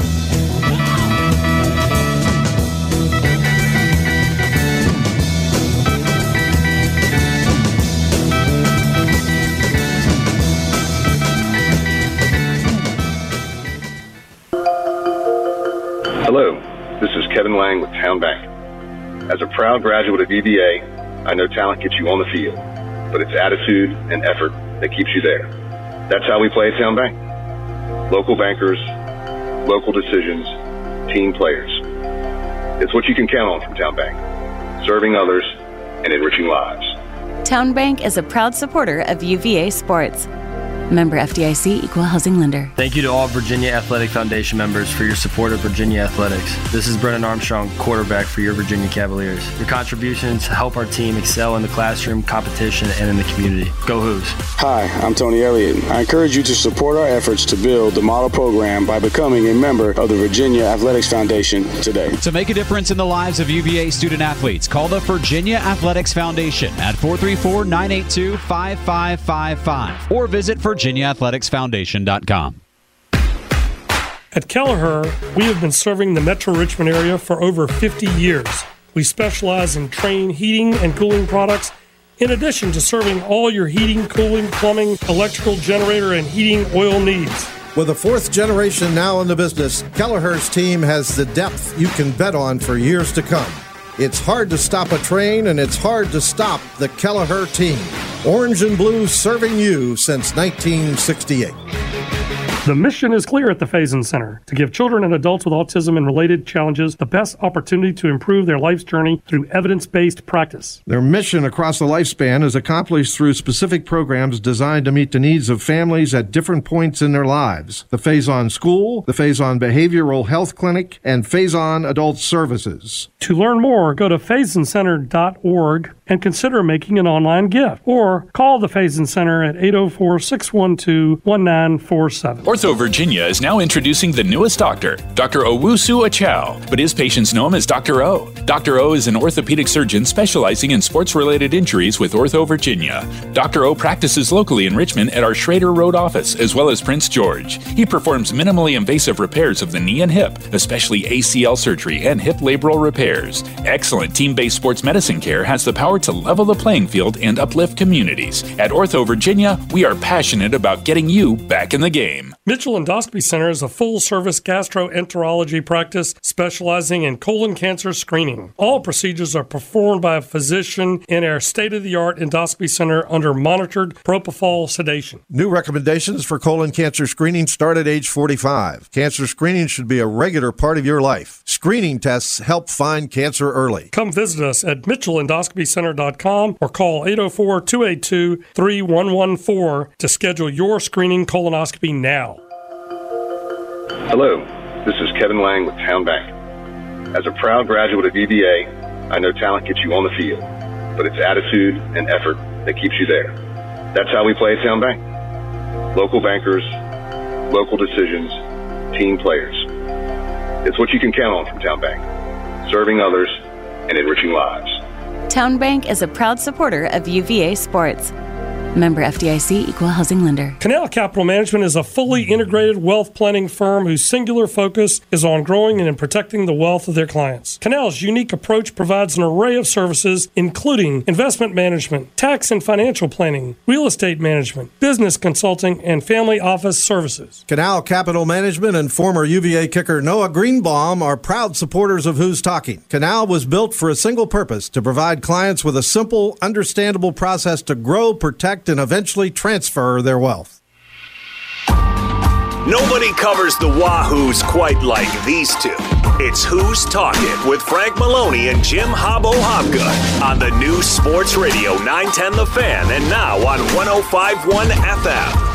Hello, this is Kevin Lang with Town Bank. As a proud graduate of U V A, I know talent gets you on the field, but it's attitude and effort that keeps you there. That's how we play at Town Bank. Local bankers, local decisions, team players. It's what you can count on from Town Bank, serving others and enriching lives. Town Bank is a proud supporter of U V A sports. Member F D I C, Equal Housing Lender. Thank you to all Virginia Athletic Foundation members for your support of Virginia athletics. This is Brennan Armstrong, quarterback for your Virginia Cavaliers. Your contributions help our team excel in the classroom, competition, and in the community. Go Hoos. Hi, I'm Tony Elliott. I encourage you to support our efforts to build the model program by becoming a member of the Virginia Athletics Foundation today. To make a difference in the lives of U V A student athletes, call the Virginia Athletics Foundation at four three four, nine eight two, five five five five or visit virginia athletics foundation dot com. At Kelleher, we have been serving the Metro Richmond area for over fifty years. We specialize in Trane heating and cooling products, in addition to serving all your heating, cooling, plumbing, electrical, generator, and heating oil needs. With a fourth generation now in the business, Kelleher's team has the depth you can bet on for years to come. It's hard to stop a train, and it's hard to stop the Kelleher team. Orange and blue serving you since nineteen sixty-eight. The mission is clear at the Faison Center, to give children and adults with autism and related challenges the best opportunity to improve their life's journey through evidence-based practice. Their mission across the lifespan is accomplished through specific programs designed to meet the needs of families at different points in their lives. The Faison School, the Faison Behavioral Health Clinic, and Faison Adult Services. To learn more, go to faison center dot org and consider making an online gift, or call the Faison Center at eight oh four, six one two, one nine four seven. Ortho Virginia is now introducing the newest doctor, Doctor Owusu Achow, but his patients know him as Doctor O. Doctor O is an orthopedic surgeon specializing in sports-related injuries with Ortho Virginia. Doctor O practices locally in Richmond at our Schrader Road office, as well as Prince George. He performs minimally invasive repairs of the knee and hip, especially A C L surgery and hip labral repairs. Excellent team-based sports medicine care has the power to level the playing field and uplift communities. At Ortho Virginia, we are passionate about getting you back in the game. Mitchell Endoscopy Center is a full-service gastroenterology practice specializing in colon cancer screening. All procedures are performed by a physician in our state-of-the-art endoscopy center under monitored propofol sedation. New recommendations for colon cancer screening start at age forty-five. Cancer screening should be a regular part of your life. Screening tests help find cancer early. Come visit us at mitchell endoscopy center dot com or call eight oh four, two eight two, three one one four to schedule your screening colonoscopy now. Hello, this is Kevin Lang with Town Bank. As a proud graduate of U V A, I know talent gets you on the field, but it's attitude and effort that keeps you there. That's how we play at Town Bank. Local bankers, local decisions, team players. It's what you can count on from Town Bank, serving others and enriching lives. Town Bank is a proud supporter of U V A sports. Member F D I C, Equal Housing Lender. Canal Capital Management is a fully integrated wealth planning firm whose singular focus is on growing and protecting the wealth of their clients. Canal's unique approach provides an array of services, including investment management, tax and financial planning, real estate management, business consulting, and family office services. Canal Capital Management and former U V A kicker Noah Greenbaum are proud supporters of Who's Talking. Canal was built for a single purpose: to provide clients with a simple, understandable process to grow, protect, and eventually transfer their wealth. Nobody covers the Wahoos quite like these two. It's Who's Talking with Frank Maloney and Jim Hobbo Hobgood on the new Sports Radio nine ten The Fan and now on one oh five point one F M.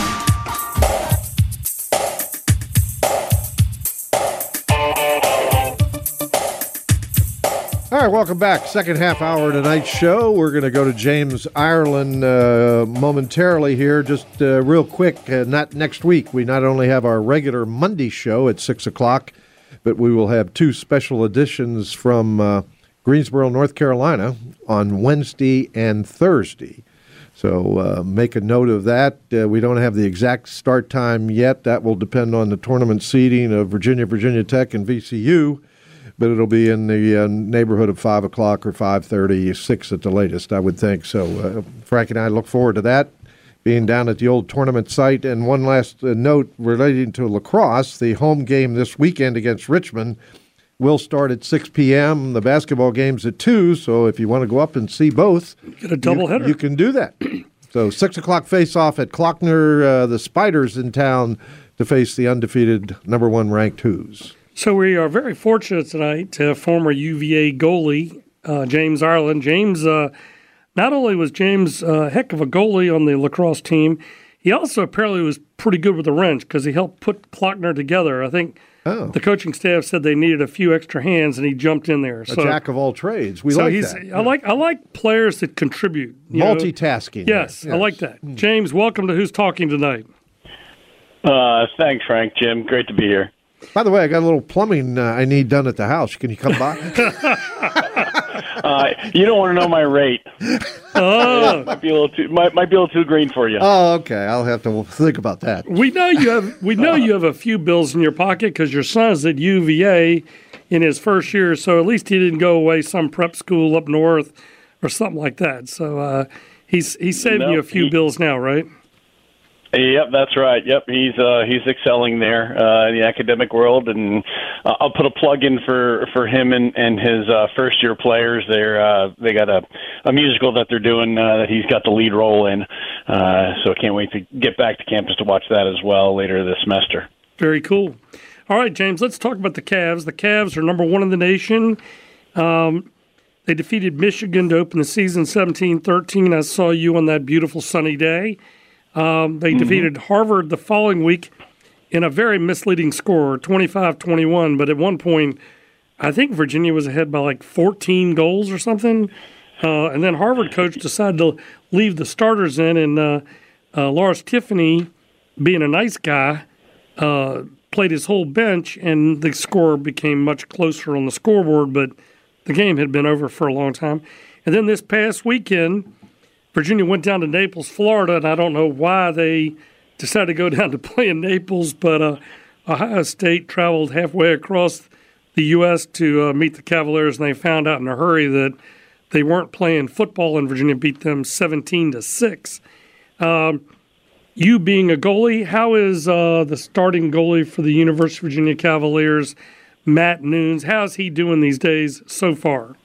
All right, welcome back. Second half hour of tonight's show. We're going to go to James Ireland uh, momentarily here. Just uh, real quick, uh, not next week. We not only have our regular Monday show at six o'clock, but we will have two special editions from uh, Greensboro, North Carolina on Wednesday and Thursday. So uh, make a note of that. Uh, we don't have the exact start time yet. That will depend on the tournament seeding of Virginia, Virginia Tech, and V C U. But it'll be in the uh, neighborhood of five o'clock or five thirty, six at the latest, I would think. So uh, Frank and I look forward to that, being down at the old tournament site. And one last uh, note relating to lacrosse, the home game this weekend against Richmond will start at six p.m. The basketball game's at two, so if you want to go up and see both, get a doubleheader. You, you can do that. So six o'clock face-off at Klockner, uh, the Spiders in town to face the undefeated number one ranked Hoos. So we are very fortunate tonight to have former U V A goalie uh, James Ireland. James, uh, not only was James a uh, heck of a goalie on the lacrosse team, he also apparently was pretty good with the wrench because he helped put Klockner together. I think oh. the coaching staff said they needed a few extra hands, and he jumped in there. A so, jack of all trades. We so like he's, that. I like I like players that contribute. You Multitasking. Know? Yes, yes, I like that. Mm. James, welcome to Who's Talking Tonight. Uh, thanks, Frank. Jim, great to be here. By the way, I got a little plumbing uh, I need done at the house. Can you come by? uh, you don't want to know my rate. Oh, might be a little too might, might be a little too green for you. Oh, okay. I'll have to think about that. We know you have we know you have a few bills in your pocket because your son's at U V A in his first year, so at least he didn't go away some prep school up north or something like that. So uh, he's he's saving no, you a few he, bills now, right? Yep, that's right. Yep, he's uh, he's excelling there uh, in the academic world, and uh, I'll put a plug in for, for him and, and his uh, first year players. They're uh, they got a, a musical that they're doing uh, that he's got the lead role in. Uh, so I can't wait to get back to campus to watch that as well later this semester. Very cool. All right, James, let's talk about the Cavs. The Cavs are number one in the nation. Um, they defeated Michigan to open the season seventeen thirteen. I saw you on that beautiful sunny day. Um, they mm-hmm. defeated Harvard the following week in a very misleading score, twenty-five twenty-one. But at one point, I think Virginia was ahead by like fourteen goals or something. Uh, and then Harvard coach decided to leave the starters in, and uh, uh, Lars Tiffany, being a nice guy, uh, played his whole bench, and the score became much closer on the scoreboard, but the game had been over for a long time. And then this past weekend, Virginia went down to Naples, Florida, and I don't know why they decided to go down to play in Naples, but uh, Ohio State traveled halfway across the U S to uh, meet the Cavaliers, and they found out in a hurry that they weren't playing football, and Virginia beat them seventeen to six. Um, you being a goalie, how is uh, the starting goalie for the University of Virginia Cavaliers, Matt Nunes, how's he doing these days so far?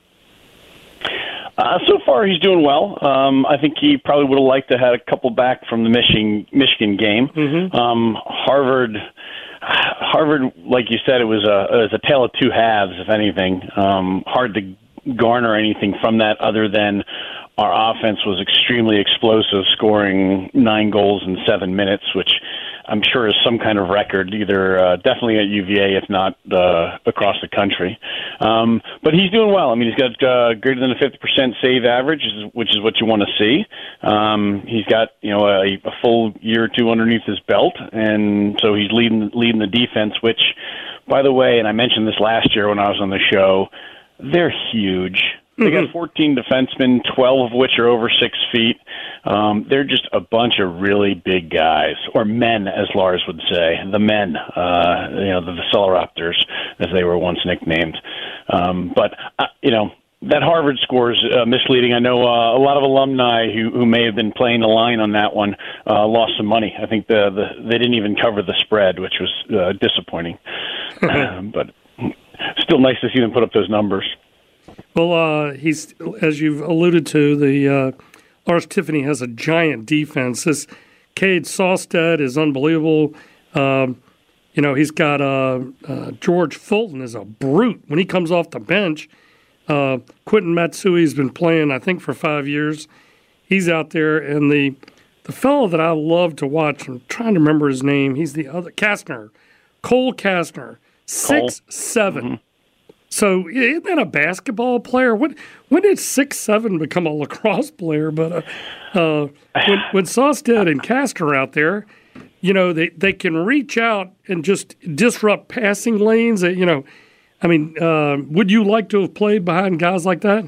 Uh, so far, he's doing well. Um, I think he probably would have liked to have had a couple back from the Michigan Michigan game. Mm-hmm. Um, Harvard, Harvard, like you said, it was a it was a tale of two halves, if anything. Um, hard to garner anything from that other than our offense was extremely explosive, scoring nine goals in seven minutes, which I'm sure is some kind of record, either uh, definitely at U V A, if not uh, across the country. Um, but he's doing well. I mean, he's got uh, greater than a fifty percent save average, which is what you want to see. Um, he's got you know a, a full year or two underneath his belt, and so he's leading leading the defense. Which, by the way, and I mentioned this last year when I was on the show, they're huge. They got fourteen defensemen, twelve of which are over six feet. Um, they're just a bunch of really big guys, or men, as Lars would say, the men, uh, you know, the Veceloraptors, as they were once nicknamed. Um, but, uh, you know, that Harvard score is uh, misleading. I know uh, a lot of alumni who, who may have been playing the line on that one uh, lost some money. I think the, the they didn't even cover the spread, which was uh, disappointing. But still nice to see them put up those numbers. Well, uh, he's as you've alluded to, the uh, Lars Tiffany has a giant defense. This Cade Sawstead is unbelievable. Um, You know, he's got uh, uh, George Fulton is a brute when he comes off the bench. Uh, Quentin Matsui's been playing, I think, for five years. He's out there, and the the fellow that I love to watch, I'm trying to remember his name. He's the other Kastner, Cole Kastner, six seven. Mm-hmm. So isn't that a basketball player? When when did six seven become a lacrosse player? But uh, uh, when when Sawstead and Kastner are out there, you know, they, they can reach out and just disrupt passing lanes. You know, I mean, uh, would you like to have played behind guys like that?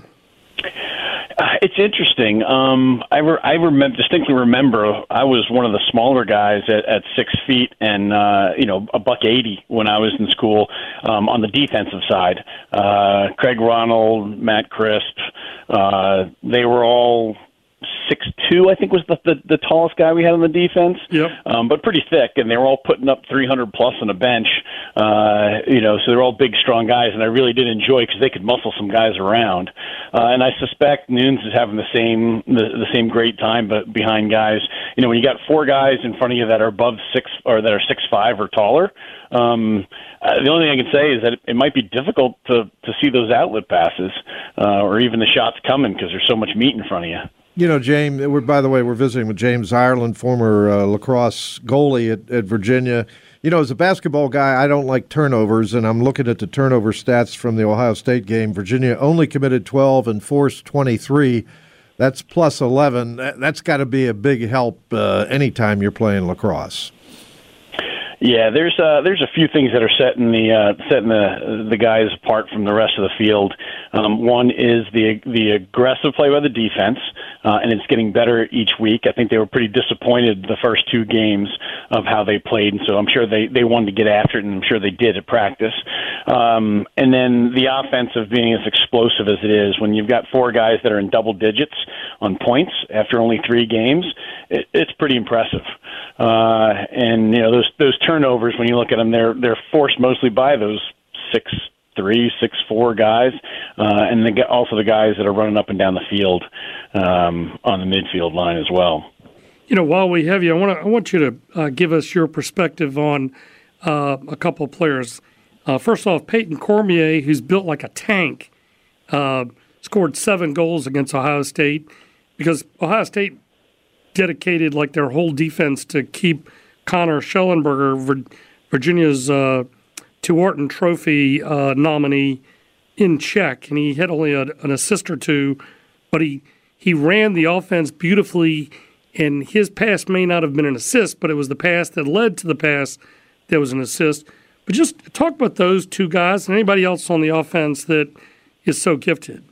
Uh, it's interesting. Um, I, re- I remember, distinctly remember I was one of the smaller guys at, at six feet and, uh, you know, a buck eighty when I was in school um, on the defensive side. Uh, Craig Ronald, Matt Crisp, uh, they were all six two, I think was the, the the tallest guy we had on the defense. Yep. Um, but pretty thick, and they were all putting up three hundred plus on a bench. Uh, you know, so they're all big, strong guys, and I really did enjoy because they could muscle some guys around. Uh, and I suspect Nunes is having the same the, the same great time, but behind guys. You know, when you got four guys in front of you that are above six or that are six five or taller. Um, uh, the only thing I can say is that it, it might be difficult to to see those outlet passes uh, or even the shots coming because there's so much meat in front of you. You know, James, we're, by the way, we're visiting with James Ireland, former uh, lacrosse goalie at, at Virginia. You know, as a basketball guy, I don't like turnovers, and I'm looking at the turnover stats from the Ohio State game. Virginia only committed twelve and forced twenty-three. That's plus eleven. That, that's got to be a big help uh, anytime you're playing lacrosse. Yeah, there's uh, there's a few things that are setting the uh, setting the the guys apart from the rest of the field. Um, one is the the aggressive play by the defense, uh, and it's getting better each week. I think they were pretty disappointed the first two games of how they played, and so I'm sure they, they wanted to get after it, and I'm sure they did at practice. Um, and then the offensive being as explosive as it is, when you've got four guys that are in double digits on points after only three games, it, it's pretty impressive. Uh, and you know those those turnovers, when you look at them, they're they're forced mostly by those six three, six four guys, uh, and the, also the guys that are running up and down the field um, on the midfield line as well. You know, while we have you, I want to I want you to uh, give us your perspective on uh, a couple of players. Uh, first off, Peyton Cormier, who's built like a tank, uh, scored seven goals against Ohio State because Ohio State dedicated like their whole defense to keep Connor Schellenberger, Virginia's uh, Tewaaraton Trophy uh, nominee, in check, and he had only a, an assist or two, but he he ran the offense beautifully, and his pass may not have been an assist, but it was the pass that led to the pass that was an assist. But just talk about those two guys and anybody else on the offense that is so gifted.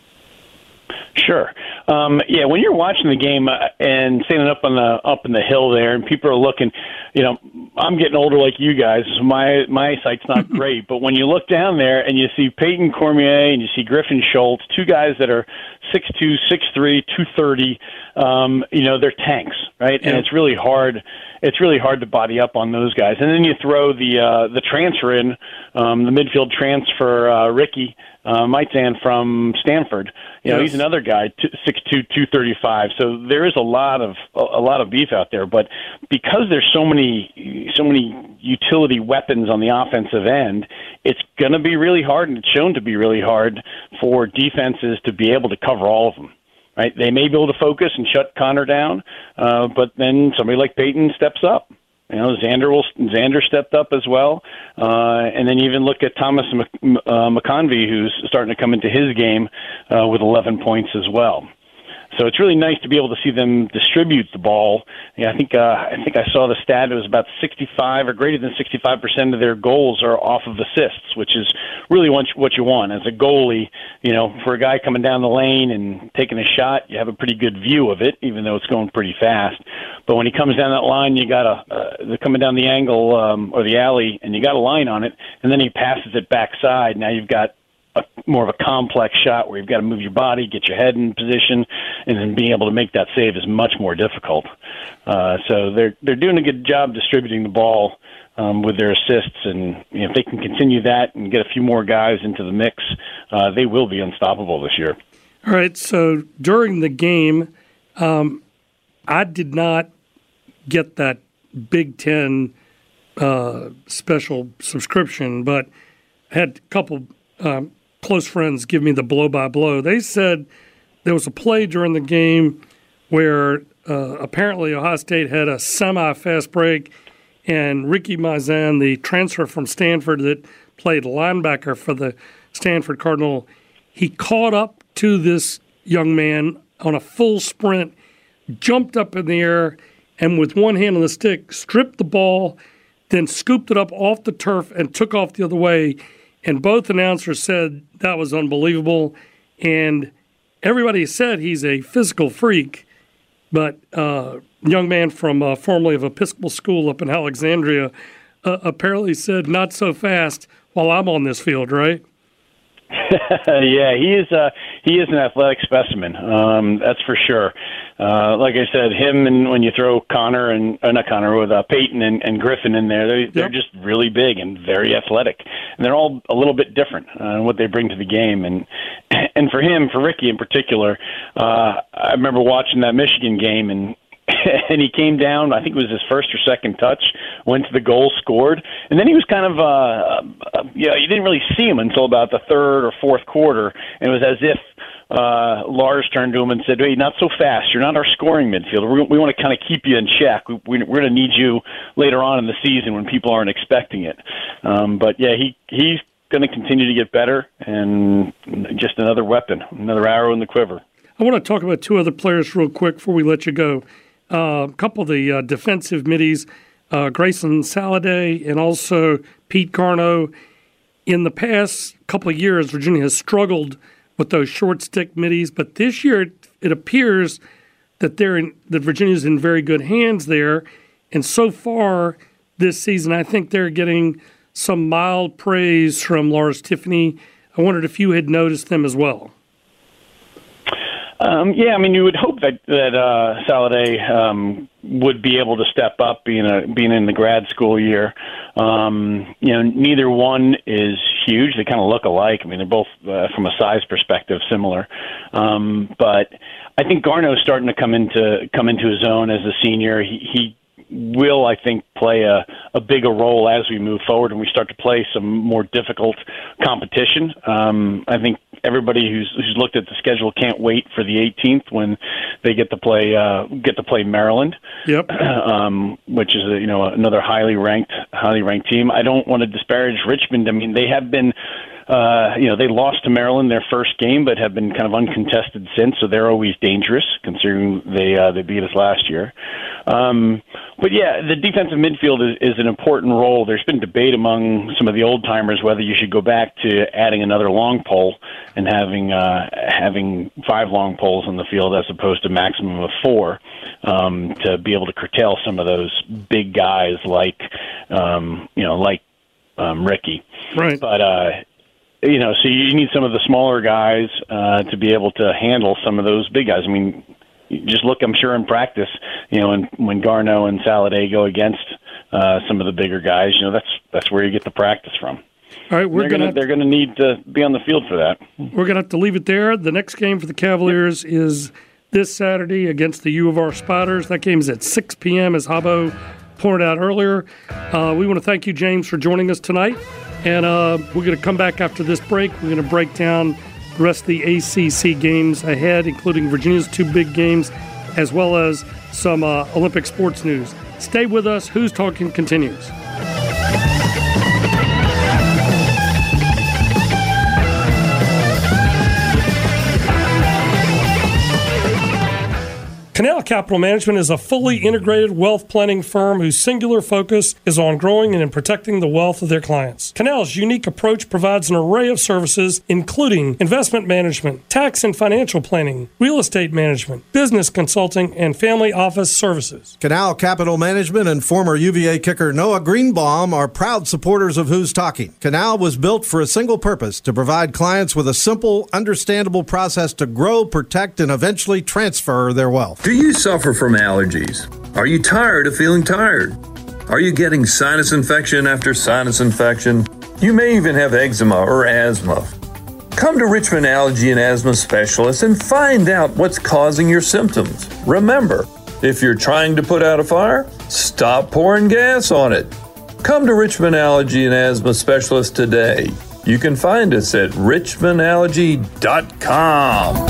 Sure. Um, yeah, when you're watching the game uh, and standing up on the up in the hill there, and people are looking, you know, I'm getting older like you guys, so my my eyesight's not great. But when you look down there and you see Peyton Cormier and you see Griffin Schultz, two guys that are six two, six three, two thirty, um, you know, they're tanks, right? Yeah. And it's really hard. It's really hard to body up on those guys. And then you throw the uh, the transfer in, um, the midfield transfer, uh, Ricky uh, Maitan from Stanford. You know, yes. He's another guy, six two, two thirty-five. So there is a lot of a lot of beef out there. But because there's so many so many utility weapons on the offensive end, it's going to be really hard, and it's shown to be really hard for defenses to be able to cover all of them. Right? They may be able to focus and shut Connor down, uh, but then somebody like Peyton steps up. You know, Xander will, Xander stepped up as well, uh, and then you even look at Thomas Mc, uh, McConvey, who's starting to come into his game uh, with eleven points as well. So it's really nice to be able to see them distribute the ball. Yeah, I think uh, I think I saw the stat. It was about sixty-five or greater than sixty-five percent of their goals are off of assists, which is really what you want as a goalie. You know, for a guy coming down the lane and taking a shot, you have a pretty good view of it, even though it's going pretty fast. But when he comes down that line, you got a uh, they're coming down the angle um, or the alley, and you got a line on it, and then he passes it backside. Now you've got A, more of a complex shot where you've got to move your body, get your head in position, and then being able to make that save is much more difficult. Uh, so they're they're doing a good job distributing the ball um, with their assists, and you know, if they can continue that and get a few more guys into the mix, uh, they will be unstoppable this year. All right, so during the game, um, I did not get that Big Ten uh, special subscription, but I had a couple um, close friends give me the blow-by-blow. They said there was a play during the game where uh, apparently Ohio State had a semi-fast break, and Ricky Maizan, the transfer from Stanford that played linebacker for the Stanford Cardinal, he caught up to this young man on a full sprint, jumped up in the air, and with one hand on the stick, stripped the ball, then scooped it up off the turf and took off the other way. And both announcers said that was unbelievable. And everybody said he's a physical freak. But uh, a young man from uh, formerly of Episcopal School up in Alexandria uh, apparently said, not so fast while I'm on this field, right? Yeah, he is. Uh, he is an athletic specimen. Um, that's for sure. Uh, like I said, him and when you throw Connor and uh, not Connor with uh, Peyton and, and Griffin in there, they, they're yep. just really big and very athletic, and they're all a little bit different uh, in what they bring to the game. And and for him, for Ricky in particular, uh, I remember watching that Michigan game and. And he came down, I think it was his first or second touch, went to the goal, scored. And then he was kind of, uh, uh, you know, you didn't really see him until about the third or fourth quarter. And it was as if uh, Lars turned to him and said, hey, not so fast. You're not our scoring midfielder. We, we want to kind of keep you in check. We, we, we're going to need you later on in the season when people aren't expecting it. Um, but, yeah, he he's going to continue to get better, and just another weapon, another arrow in the quiver. I want to talk about two other players real quick before we let you go. Uh, a couple of the uh, defensive middies, uh, Grayson Saladay and also Pete Garno. In the past couple of years, Virginia has struggled with those short stick middies, but this year it, it appears that they're in, that Virginia's in very good hands there. And so far this season, I think they're getting some mild praise from Lars Tiffany. I wondered if you had noticed them as well. Um, yeah, I mean, you would hope that that uh, Saladay um, would be able to step up, being a being in the grad school year. Um, you know, neither one is huge; they kind of look alike. I mean, they're both, uh, from a size perspective, similar. Um, but I think Garno's starting to come into come into his own as a senior. He, he will, I think, play a, a bigger role as we move forward and we start to play some more difficult competition. Um, I think everybody who's, who's looked at the schedule can't wait for the eighteenth when they get to play uh, get to play Maryland. Yep. Um, which is a, you know another highly ranked highly ranked team. I don't want to disparage Richmond. I mean, they have been. Uh, you know, they lost to Maryland their first game, but have been kind of uncontested since, so they're always dangerous, considering they uh, they beat us last year. Um, but yeah, the defensive midfield is, is an important role. There's been debate among some of the old timers whether you should go back to adding another long pole and having uh, having five long poles on the field as opposed to maximum of four um, to be able to curtail some of those big guys like um, you know like um, Ricky. Right. But uh, You know, so you need some of the smaller guys uh, to be able to handle some of those big guys. I mean, just look, I'm sure, in practice, you know, when, when Garno and Saladay go against uh, some of the bigger guys, you know, that's that's where you get the practice from. All right, we're they're going to they're going to need to be on the field for that. We're going to have to leave it there. The next game for the Cavaliers is this Saturday against the U of R Spiders. That game is at six p.m., as Habo pointed out earlier. Uh, we want to thank you, James, for joining us tonight. And uh, we're going to come back after this break. We're going to break down the rest of the A C C games ahead, including Virginia's two big games, as well as some uh, Olympic sports news. Stay with us. Who's Talking continues. Canal Capital Management is a fully integrated wealth planning firm whose singular focus is on growing and in protecting the wealth of their clients. Canal's unique approach provides an array of services, including investment management, tax and financial planning, real estate management, business consulting, and family office services. Canal Capital Management and former U V A kicker Noah Greenbaum are proud supporters of Who's Talking. Canal was built for a single purpose: to provide clients with a simple, understandable process to grow, protect, and eventually transfer their wealth. Do you suffer from allergies? Are you tired of feeling tired? Are you getting sinus infection after sinus infection? You may even have eczema or asthma. Come to Richmond Allergy and Asthma Specialists and find out what's causing your symptoms. Remember, if you're trying to put out a fire, stop pouring gas on it. Come to Richmond Allergy and Asthma Specialist today. You can find us at richmond allergy dot com.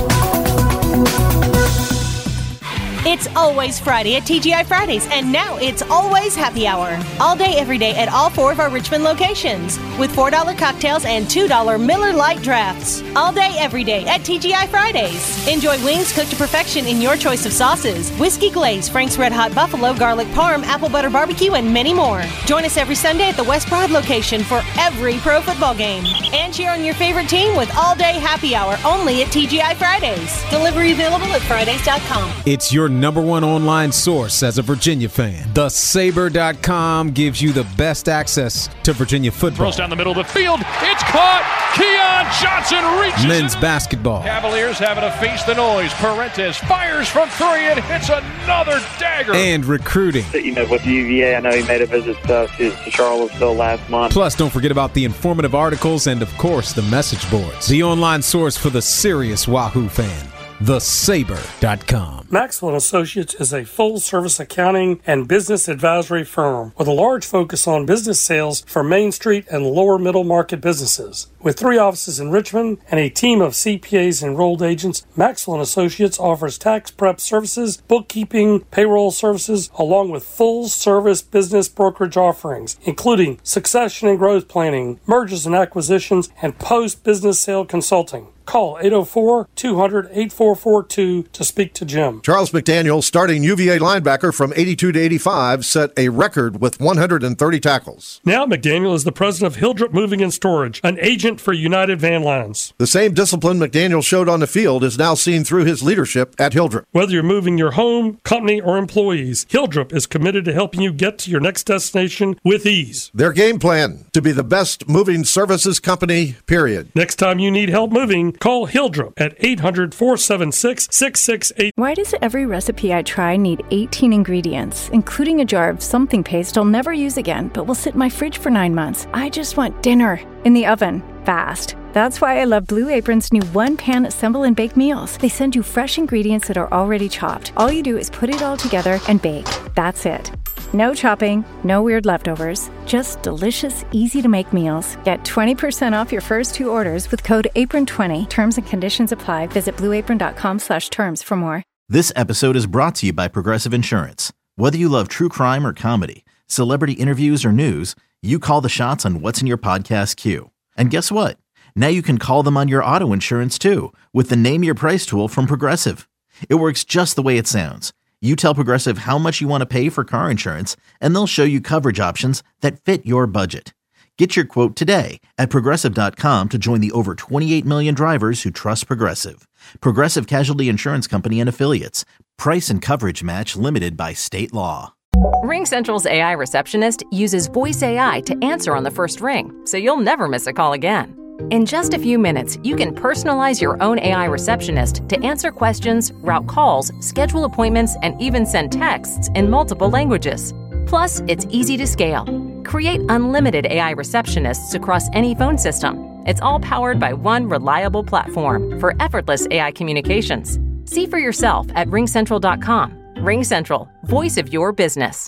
It's always Friday at T G I Fridays, and now it's always happy hour. All day, every day at all four of our Richmond locations with four dollar cocktails and two dollar Miller Lite drafts. All day, every day at T G I Fridays. Enjoy wings cooked to perfection in your choice of sauces, whiskey glaze, Frank's Red Hot Buffalo, garlic parm, apple butter barbecue, and many more. Join us every Sunday at the West Broad location for every pro football game. And cheer on your favorite team with all day happy hour only at T G I Fridays. Delivery available at Fridays dot com. It's your number one online source as a Virginia fan. the saber dot com gives you the best access to Virginia football. Throws down the middle of the field. It's caught. Keon Johnson reaches men's it. basketball. Cavaliers having to face the noise. Parentes fires from three and hits another dagger. And recruiting. You know, with U V A, I know he made a visit uh, to, to Charlottesville last month. Plus, don't forget about the informative articles and, of course, the message boards. The online source for the serious Wahoo fan. the saber dot com. Maxwell and Associates is a full-service accounting and business advisory firm with a large focus on business sales for Main Street and lower middle market businesses. With three offices in Richmond and a team of C P As and enrolled agents, Maxwell and Associates offers tax prep services, bookkeeping, payroll services, along with full-service business brokerage offerings, including succession and growth planning, mergers and acquisitions, and post-business sale consulting. Call eight oh four, two hundred, eight four four two to speak to Jim. Charles McDaniel, starting U V A linebacker from eighty-two to eighty-five, set a record with one hundred thirty tackles. Now McDaniel is the president of Hildrep Moving and Storage, an agent for United Van Lines. The same discipline McDaniel showed on the field is now seen through his leadership at Hildrep. Whether you're moving your home, company, or employees, Hildrep is committed to helping you get to your next destination with ease. Their game plan, to be the best moving services company, period. Next time you need help moving, call Hildrep at eight hundred, four seven six, six six eight. Why does every recipe I try need eighteen ingredients, including a jar of something paste I'll never use again, but will sit in my fridge for nine months? I just want dinner in the oven, fast. That's why I love Blue Apron's new one-pan assemble and bake meals. They send you fresh ingredients that are already chopped. All you do is put it all together and bake. That's it. No chopping, no weird leftovers, just delicious, easy-to-make meals. Get twenty percent off your first two orders with code apron twenty. Terms and conditions apply. Visit blue apron dot com slash terms for more. This episode is brought to you by Progressive Insurance. Whether you love true crime or comedy, celebrity interviews or news, you call the shots on what's in your podcast queue. And guess what? Now you can call them on your auto insurance too with the Name Your Price tool from Progressive. It works just the way it sounds. You tell Progressive how much you want to pay for car insurance, and they'll show you coverage options that fit your budget. Get your quote today at progressive dot com to join the over twenty-eight million drivers who trust Progressive. Progressive Casualty Insurance Company and Affiliates. Price and coverage match limited by state law. RingCentral's A I receptionist uses voice A I to answer on the first ring, so you'll never miss a call again. In just a few minutes, you can personalize your own A I receptionist to answer questions, route calls, schedule appointments, and even send texts in multiple languages. Plus, it's easy to scale. Create unlimited A I receptionists across any phone system. It's all powered by one reliable platform for effortless A I communications. See for yourself at ring central dot com. RingCentral, voice of your business.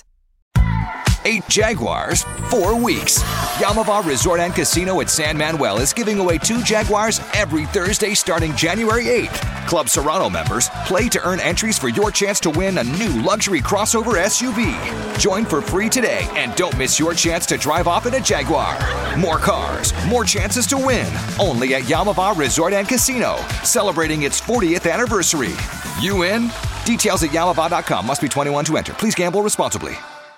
Eight Jaguars, four weeks. Yamava Resort and Casino at San Manuel is giving away two Jaguars every Thursday starting January eighth. Club Serrano members play to earn entries for your chance to win a new luxury crossover S U V. Join for free today and don't miss your chance to drive off in a Jaguar. More cars, more chances to win. Only at Yamava Resort and Casino, celebrating its fortieth anniversary. You in? Details at yamava dot com. Must be twenty-one to enter. Please gamble responsibly.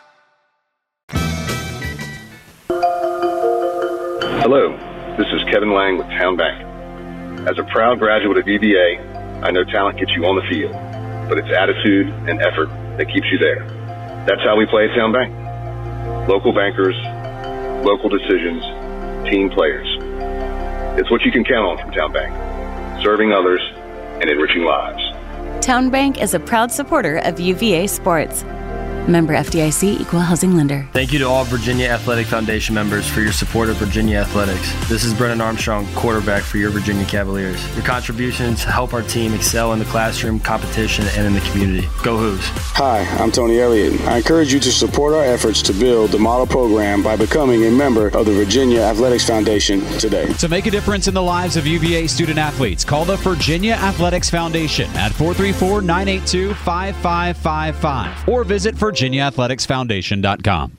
Hello, this is Kevin Lang with Town Bank. As a proud graduate of U V A, I know talent gets you on the field, but it's attitude and effort that keeps you there. That's how we play at Town Bank. Local bankers, local decisions, team players. It's what you can count on from Town Bank, serving others and enriching lives. Town Bank is a proud supporter of U V A sports. Member F D I C, Equal Housing Lender. Thank you to all Virginia Athletic Foundation members for your support of Virginia athletics. This is Brennan Armstrong, quarterback for your Virginia Cavaliers. Your contributions help our team excel in the classroom, competition, and in the community. Go Hoos. Hi, I'm Tony Elliott. I encourage you to support our efforts to build the model program by becoming a member of the Virginia Athletics Foundation today. To make a difference in the lives of U V A student athletes, call the Virginia Athletics Foundation at four three four, nine eight two, five five five five or visit virginia athletics foundation dot com.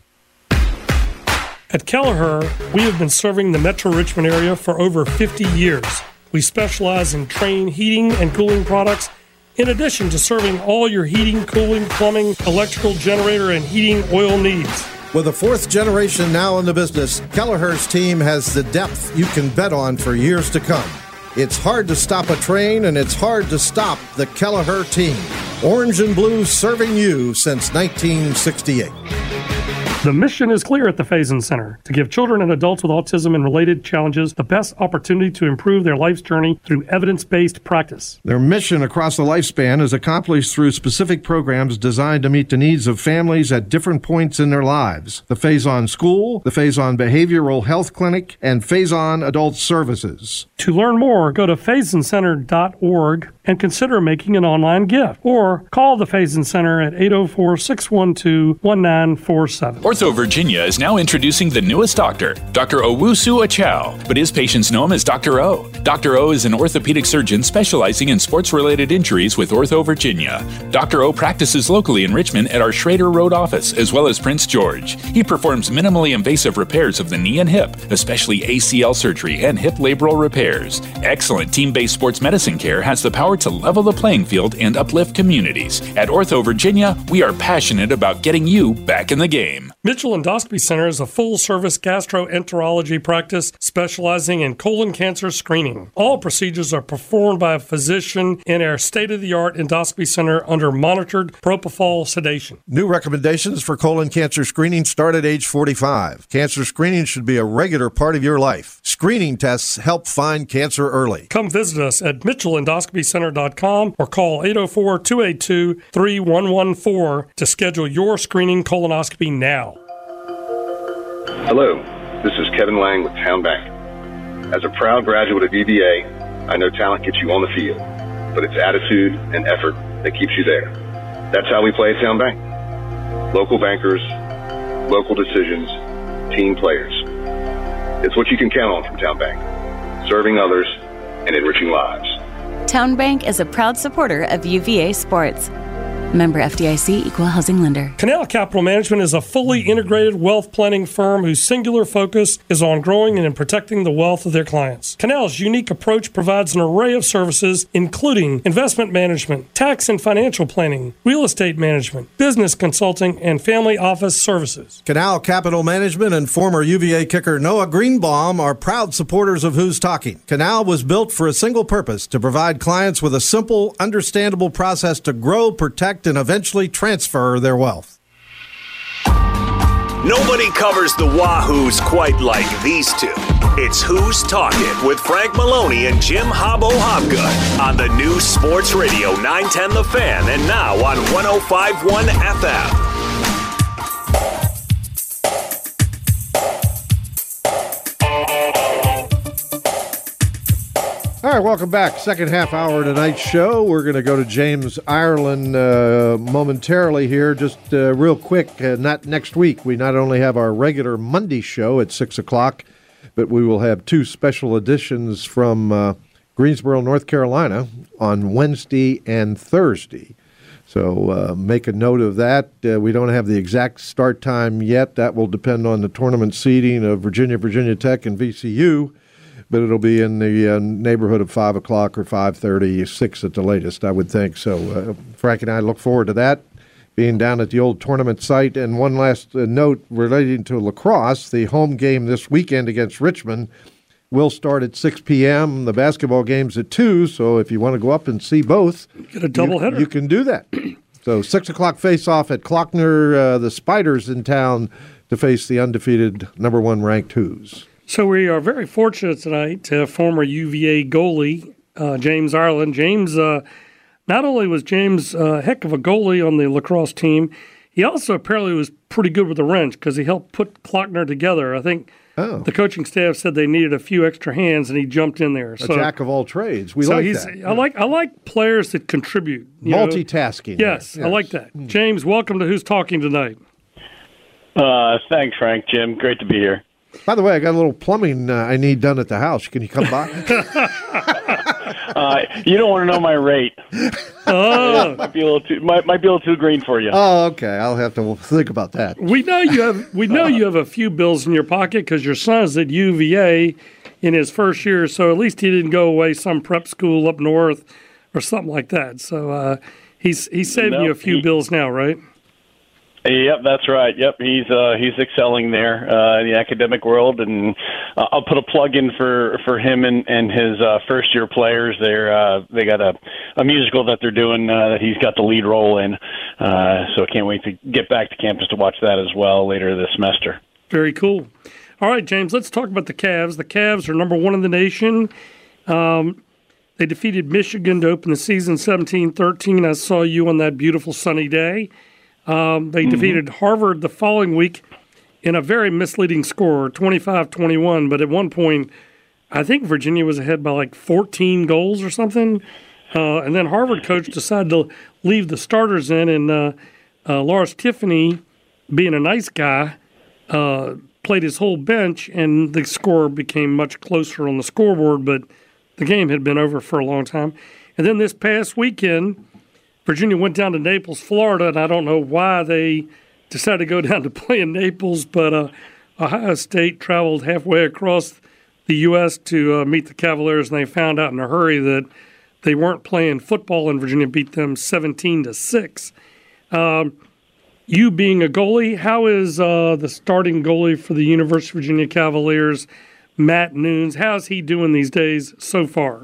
At Kelleher, we have been serving the Metro Richmond area for over fifty years. We specialize in Trane heating and cooling products, in addition to serving all your heating, cooling, plumbing, electrical, generator, and heating oil needs. With a fourth generation now in the business, Kelleher's team has the depth you can bet on for years to come. It's hard to stop a train, and it's hard to stop the Kelleher team. Orange and blue serving you since nineteen sixty-eight. The mission is clear at the Faison Center, to give children and adults with autism and related challenges the best opportunity to improve their life's journey through evidence-based practice. Their mission across the lifespan is accomplished through specific programs designed to meet the needs of families at different points in their lives. The Faison School, the Faison Behavioral Health Clinic, and Faison Adult Services. To learn more, go to faison center dot org and consider making an online gift, or call the Faison Center at eight oh four, six one two, one nine four seven. Ortho Virginia is now introducing the newest doctor, Doctor Owusu Achow, but his patients know him as Doctor O. Doctor O is an orthopedic surgeon specializing in sports-related injuries with Ortho Virginia. Doctor O practices locally in Richmond at our Schrader Road office, as well as Prince George. He performs minimally invasive repairs of the knee and hip, especially A C L surgery and hip labral repairs. Excellent team-based sports medicine care has the power to level the playing field and uplift communities. At Ortho Virginia, we are passionate about getting you back in the game. Mitchell Endoscopy Center is a full-service gastroenterology practice specializing in colon cancer screening. All procedures are performed by a physician in our state-of-the-art endoscopy center under monitored propofol sedation. New recommendations for colon cancer screening start at age forty-five. Cancer screening should be a regular part of your life. Screening tests help find cancer early. Come visit us at mitchell endoscopy center dot com or call eight oh four, two eight two, three one one four to schedule your screening colonoscopy now. Hello, this is Kevin Lang with Town Bank. As a proud graduate of U V A, I know talent gets you on the field, but it's attitude and effort that keeps you there. That's how we play at Town Bank. Local bankers, local decisions, team players. It's what you can count on from Town Bank, serving others and enriching lives. Town Bank is a proud supporter of U V A sports. Member F D I C, Equal Housing Lender. Canal Capital Management is a fully integrated wealth planning firm whose singular focus is on growing and protecting the wealth of their clients. Canal's unique approach provides an array of services, including investment management, tax and financial planning, real estate management, business consulting, and family office services. Canal Capital Management and former U V A kicker Noah Greenbaum are proud supporters of Who's Talking. Canal was built for a single purpose, to provide clients with a simple, understandable process to grow, protect, and eventually transfer their wealth. Nobody covers the Wahoos quite like these two. It's Who's Talking with Frank Maloney and Jim Hobbo Hobgood on the new Sports Radio nine ten The Fan and now on one oh five point one F M. All right, welcome back. Second half hour of tonight's show. We're going to go to James Ireland uh, momentarily here. Just uh, real quick, uh, not next week. We not only have our regular Monday show at six o'clock, but we will have two special editions from uh, Greensboro, North Carolina on Wednesday and Thursday. So uh, make a note of that. Uh, we don't have the exact start time yet. That will depend on the tournament seeding of Virginia, Virginia Tech, and V C U. But it'll be in the uh, neighborhood of five o'clock or five thirty, six at the latest, I would think. So uh, Frank and I look forward to that, being down at the old tournament site. And one last uh, note relating to lacrosse, the home game this weekend against Richmond will start at six p.m. The basketball game's at two, so if you want to go up and see both, get a doubleheader. You, you can do that. So six o'clock face-off at Klockner, uh, the Spiders in town to face the undefeated number one ranked Hoos. So we are very fortunate tonight to have former U V A goalie uh, James Ireland. James, uh, not only was James a uh, heck of a goalie on the lacrosse team, He also apparently was pretty good with the wrench because he helped put Klockner together. I think oh. the coaching staff said they needed a few extra hands, and he jumped in there. A so, jack of all trades. We so like he's, that. I like I like players that contribute. You Multitasking. Know? Yes, yes, I like that. Mm. James, welcome to Who's Talking Tonight. Uh, thanks, Frank. Jim, great to be here. By the way, I got a little plumbing uh, I need done at the house. Can you come by? uh, you don't want to know my rate. Oh, might be a little too might, might be a little too green for you. Oh, okay. I'll have to think about that. We know you have. We know you have a few bills in your pocket because your son's at U V A in his first year. So at least he didn't go away some prep school up north or something like that. So uh, he's he's saving no, you a few he, bills now, right? Yep, that's right. Yep, he's uh, he's excelling there uh, in the academic world, and uh, I'll put a plug in for, for him and, and his uh, first year players. They're uh, they got a, a musical that they're doing uh, that he's got the lead role in. Uh, so I can't wait to get back to campus to watch that as well later this semester. Very cool. All right, James, let's talk about the Cavs. The Cavs are number one in the nation. Um, they defeated Michigan to open the season seventeen thirteen. I saw you on that beautiful sunny day. Um, they mm-hmm. defeated Harvard the following week in a very misleading score, twenty-five twenty-one. But at one point, I think Virginia was ahead by like fourteen goals or something. Uh, and then Harvard coach decided to leave the starters in, and uh, uh, Lars Tiffany, being a nice guy, uh, played his whole bench, and the score became much closer on the scoreboard, but the game had been over for a long time. And then this past weekend, Virginia went down to Naples, Florida, and I don't know why they decided to go down to play in Naples, but uh, Ohio State traveled halfway across the U S to uh, meet the Cavaliers, and they found out in a hurry that they weren't playing football, and Virginia beat them seventeen to six. Um, you being a goalie, how is uh, the starting goalie for the University of Virginia Cavaliers, Matt Nunes? How's he doing these days so far?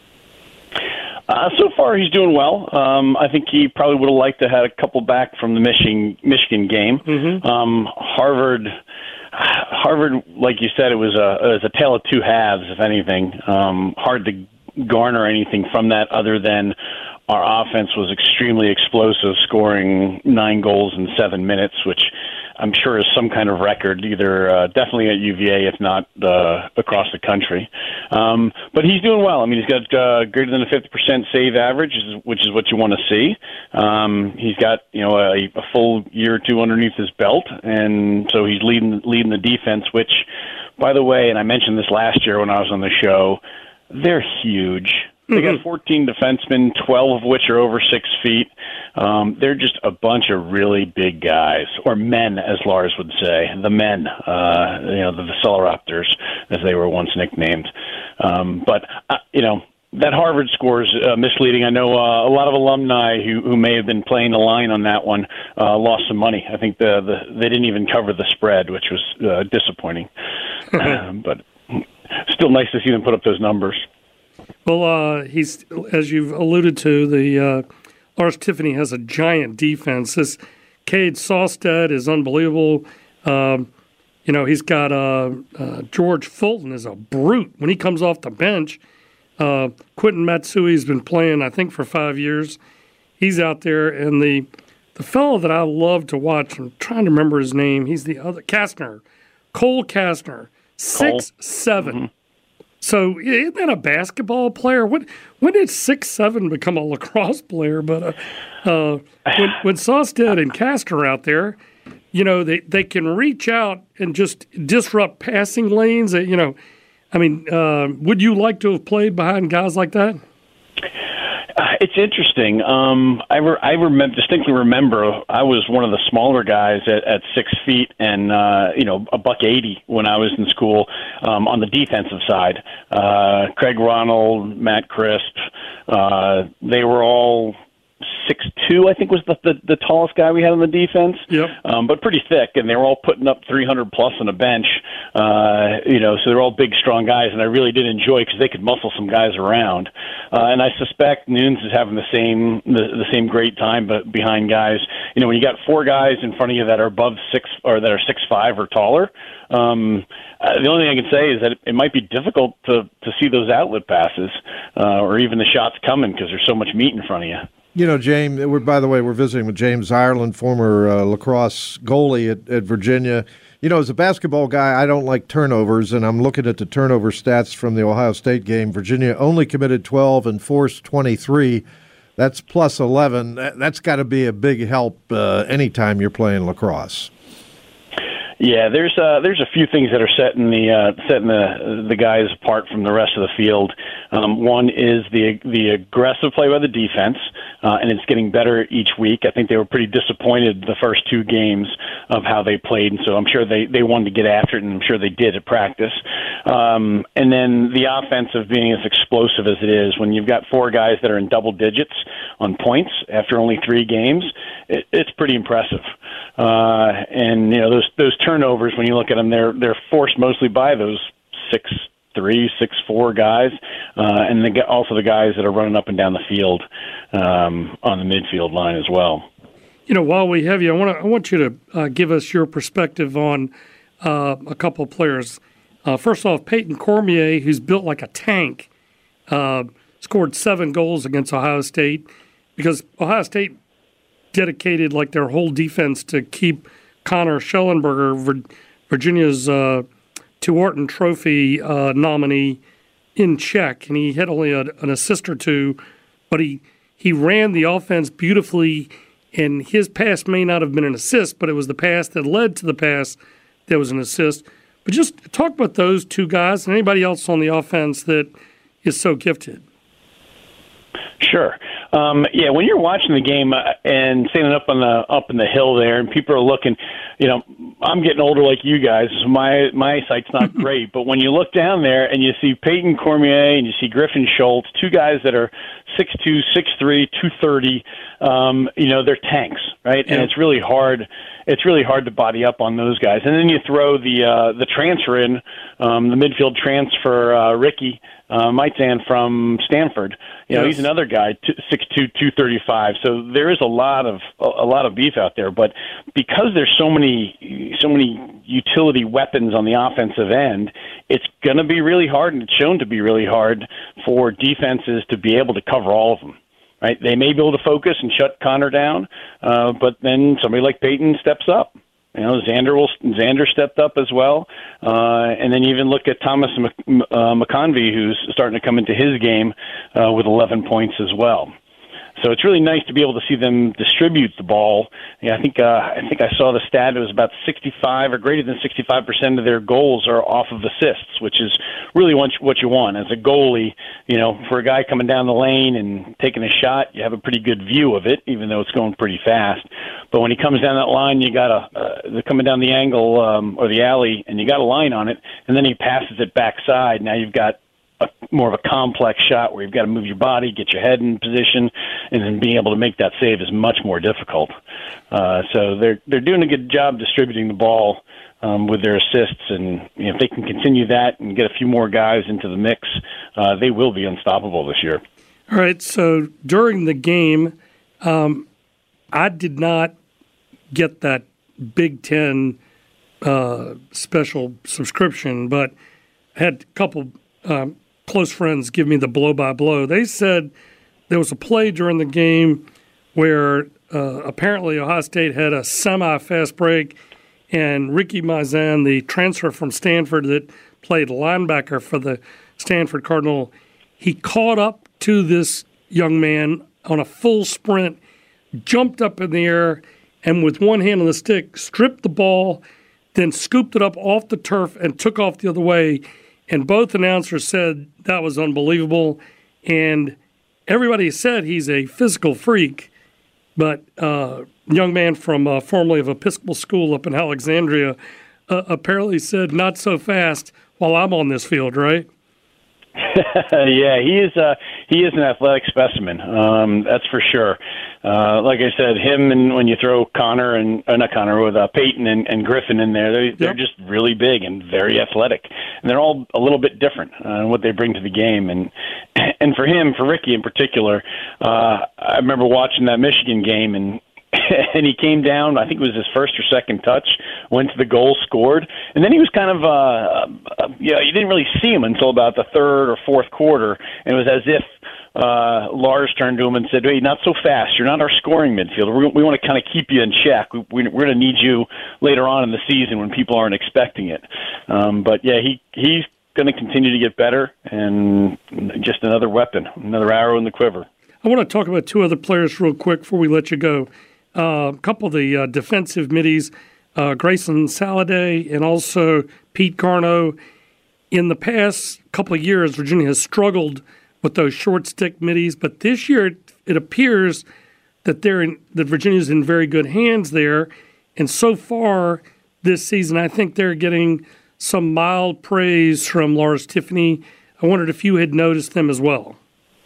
Uh, so far, he's doing well. Um, I think he probably would have liked to have had a couple back from the Michigan Michigan game. Mm-hmm. Um, Harvard, Harvard, like you said, it was a it was a tale of two halves, if anything. Um, hard to garner anything from that other than our offense was extremely explosive, scoring nine goals in seven minutes, which I'm sure is some kind of record, either uh, definitely at U V A, if not uh, across the country. Um, but he's doing well. I mean, he's got uh, greater than a fifty percent save average, which is what you want to see. Um, he's got you know a, a full year or two underneath his belt, and so he's leading leading the defense. Which, by the way, and I mentioned this last year when I was on the show, they're huge. They got fourteen defensemen, twelve of which are over six feet. Um, they're just a bunch of really big guys, or men, as Lars would say, the men, uh, you know, the Veceloraptors, as they were once nicknamed. Um, but, uh, you know, that Harvard score is uh, misleading. I know uh, a lot of alumni who, who may have been playing the line on that one uh, lost some money. I think the, the they didn't even cover the spread, which was uh, disappointing. But still nice to see them put up those numbers. Well, uh, he's as you've alluded to, the uh, Lars Tiffany has a giant defense. This Cade Sawstead is unbelievable. Um, you know, he's got uh, uh, George Fulton is a brute when he comes off the bench. Uh, Quentin Matsui's been playing, I think, for five years. He's out there, and the the fellow that I love to watch, I'm trying to remember his name. He's the other Kastner, Cole Kastner, six Cole. seven. Mm-hmm. So isn't that a basketball player? When when did six seven become a lacrosse player? But uh, uh, when when Sawstead and Kastner are out there, you know they, they can reach out and just disrupt passing lanes. You know, I mean, uh, would you like to have played behind guys like that? Uh, it's interesting. Um, I, re- I remember, distinctly remember I was one of the smaller guys at, at six feet and, uh, you know, a buck eighty when I was in school um, on the defensive side. Uh, Craig Ronald, Matt Crisp, uh, they were all six two, I think, was the, the, the tallest guy we had on the defense. Yep. Um, but pretty thick, and they were all putting up three hundred plus on a bench. Uh, you know, so they're all big, strong guys, and I really did enjoy because they could muscle some guys around. Uh, and I suspect Nunes is having the same the, the same great time, but behind guys. You know, when you got four guys in front of you that are above six or that are six five or taller. Um, uh, the only thing I can say is that it, it might be difficult to to see those outlet passes uh, or even the shots coming because there's so much meat in front of you. You know, James, we're, by the way, we're visiting with James Ireland, former uh, lacrosse goalie at, at Virginia. You know, as a basketball guy, I don't like turnovers, and I'm looking at the turnover stats from the Ohio State game. Virginia only committed twelve and forced twenty-three. That's plus eleven. That's got to be a big help uh, anytime you're playing lacrosse. Yeah, there's uh, there's a few things that are setting the uh, setting the the guys apart from the rest of the field. Um, one is the the aggressive play by the defense, uh, and it's getting better each week. I think they were pretty disappointed the first two games of how they played, and so I'm sure they, they wanted to get after it, and I'm sure they did at practice. Um, and then the offensive being as explosive as it is, when you've got four guys that are in double digits on points after only three games, it, it's pretty impressive. Uh, and you know those those turnovers, when you look at them, they're they're forced mostly by those six three, six four guys, uh, and the, also the guys that are running up and down the field um, on the midfield line as well. You know, while we have you, I want to I want you to uh, give us your perspective on uh, a couple of players. Uh, first off, Peyton Cormier, who's built like a tank, uh, scored seven goals against Ohio State because Ohio State dedicated like their whole defense to keep Connor Schellenberger, Virginia's uh, Tewaaraton Trophy uh, nominee, in check, and he had only a, an assist or two, but he he ran the offense beautifully, and his pass may not have been an assist, but it was the pass that led to the pass that was an assist. But just talk about those two guys and anybody else on the offense that is so gifted. Sure. Um, yeah, when you're watching the game uh, and standing up on the up in the hill there, and people are looking, you know, I'm getting older like you guys, so my my eyesight's not great. But when you look down there and you see Peyton Cormier and you see Griffin Schultz, two guys that are six two, six three, two thirty, um, you know, they're tanks, right? Yeah. And it's really hard. It's really hard to body up on those guys. And then you throw the uh, the transfer in, um, the midfield transfer, uh, Ricky uh, Maitan from Stanford. You know, yes. He's another guy, six two, two thirty-five. So there is a lot of a lot of beef out there. But because there's so many so many utility weapons on the offensive end, it's going to be really hard, and it's shown to be really hard for defenses to be able to cover all of them. Right? They may be able to focus and shut Connor down, uh, but then somebody like Peyton steps up. You know, Xander will Xander stepped up as well, uh, and then you even look at Thomas Mc, uh, McConvey, who's starting to come into his game uh, with eleven points as well. So it's really nice to be able to see them distribute the ball. Yeah, I think uh, I think I saw the stat. It was about sixty-five or greater than sixty-five percent of their goals are off of assists, which is really what you want as a goalie. You know, for a guy coming down the lane and taking a shot, you have a pretty good view of it, even though it's going pretty fast. But when he comes down that line, you got a uh, coming down the angle um, or the alley, and you got a line on it, and then he passes it backside. Now you've got a, more of a complex shot where you've got to move your body, get your head in position, and then being able to make that save is much more difficult. Uh, so they're they're doing a good job distributing the ball um, with their assists, and you know, if they can continue that and get a few more guys into the mix, uh, they will be unstoppable this year. All right, so during the game, um, I did not get that Big Ten uh, special subscription, but I had a couple um, close friends give me the blow-by-blow. They said there was a play during the game where uh, apparently Ohio State had a semi-fast break, and Ricky Maitan, the transfer from Stanford that played linebacker for the Stanford Cardinal, he caught up to this young man on a full sprint, jumped up in the air, and with one hand on the stick, stripped the ball, then scooped it up off the turf and took off the other way. And both announcers said that was unbelievable. And everybody said he's a physical freak. But uh, a young man from uh, formerly of Episcopal School up in Alexandria uh, apparently said, not so fast while I'm on this field, right? Yeah, he is. Uh, he is an athletic specimen. Um, that's for sure. Uh, like I said, him and when you throw Connor and uh, not Connor with uh, Peyton and, and Griffin in there, they, they're yep. just really big and very athletic, and they're all a little bit different uh, in what they bring to the game. And and for him, for Ricky in particular, uh, I remember watching that Michigan game and. And he came down, I think it was his first or second touch, went to the goal, scored. And then he was kind of, uh, uh, you know, you didn't really see him until about the third or fourth quarter. And it was as if uh, Lars turned to him and said, "Hey, not so fast. You're not our scoring midfielder. We, we want to kind of keep you in check. We, we, we're going to need you later on in the season when people aren't expecting it." Um, but yeah, he he's going to continue to get better, and just another weapon, another arrow in the quiver. I want to talk about two other players real quick before we let you go. Uh, a couple of the uh, defensive middies, uh, Grayson Saladay and also Pete Garneau. In the past couple of years, Virginia has struggled with those short stick middies, but this year it, it appears that they're in, that Virginia's in very good hands there. And so far this season, I think they're getting some mild praise from Lars Tiffany. I wondered if you had noticed them as well.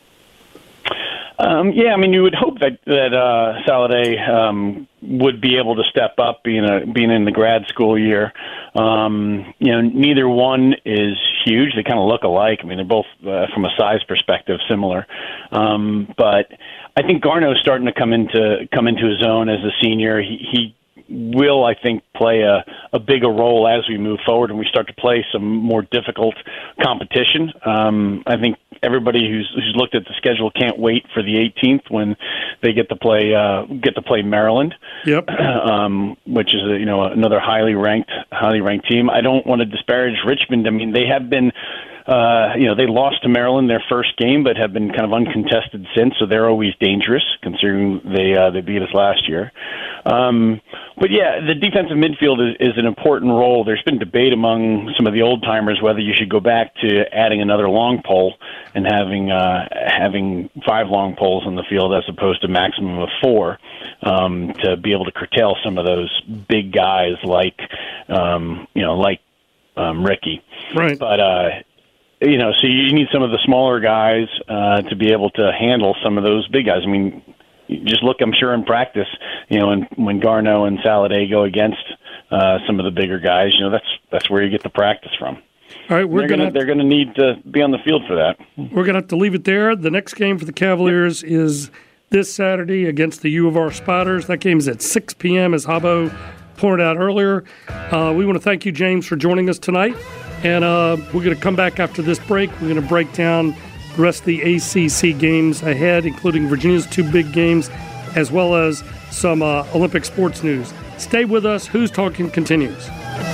Um, yeah, I mean, you would hope that that uh, Saladay um, would be able to step up, being a being in the grad school year. Um, you know, neither one is huge. They kind of look alike. I mean, they're both uh, from a size perspective similar. Um, but I think Garneau's starting to come into come into his own as a senior. He, he will, I think, play a, a bigger role as we move forward and we start to play some more difficult competition. Um, I think everybody who's who's looked at the schedule can't wait for the eighteenth when they get to play uh, get to play Maryland. Yep. um, which is a, you know another highly ranked highly ranked team. I don't want to disparage Richmond. I mean, they have been. Uh, you know, they lost to Maryland their first game, but have been kind of uncontested since, so they're always dangerous, considering they uh, they beat us last year. Um, but yeah, the defensive midfield is, is an important role. There's been debate among some of the old timers whether you should go back to adding another long pole and having uh, having five long poles on the field as opposed to maximum of four um, to be able to curtail some of those big guys like um, you know like um, Ricky. Right. But uh, You know, so you need some of the smaller guys uh, to be able to handle some of those big guys. I mean, you just look, I'm sure, in practice, you know, when, when Garneau and Saladay go against uh, some of the bigger guys, you know, that's that's where you get the practice from. All right, we're they're gonna, gonna they're gonna need to be on the field for that. We're gonna have to leave it there. The next game for the Cavaliers is this Saturday against the U of R Spiders. That game is at six p.m. as Habo pointed out earlier. Uh, we want to thank you, James, for joining us tonight. And uh, we're going to come back after this break. We're going to break down the rest of the A C C games ahead, including Virginia's two big games, as well as some uh, Olympic sports news. Stay with us. Who's Talking continues.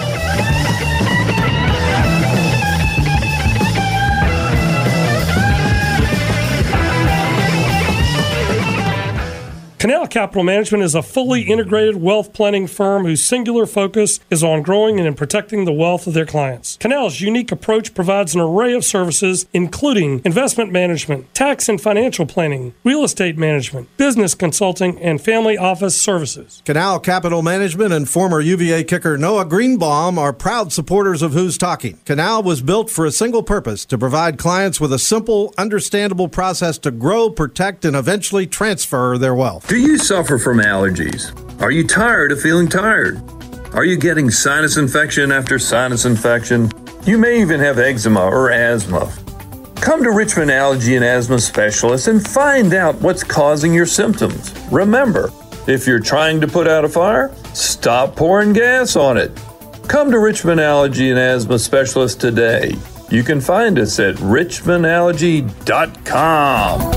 Canal Capital Management is a fully integrated wealth planning firm whose singular focus is on growing and protecting the wealth of their clients. Canal's unique approach provides an array of services, including investment management, tax and financial planning, real estate management, business consulting, and family office services. Canal Capital Management and former U V A kicker Noah Greenbaum are proud supporters of Who's Talking. Canal was built for a single purpose, to provide clients with a simple, understandable process to grow, protect, and eventually transfer their wealth. Do you suffer from allergies? Are you tired of feeling tired? Are you getting sinus infection after sinus infection? You may even have eczema or asthma. Come to Richmond Allergy and Asthma Specialists and find out what's causing your symptoms. Remember, if you're trying to put out a fire, stop pouring gas on it. Come to Richmond Allergy and Asthma Specialists today. You can find us at richmond allergy dot com.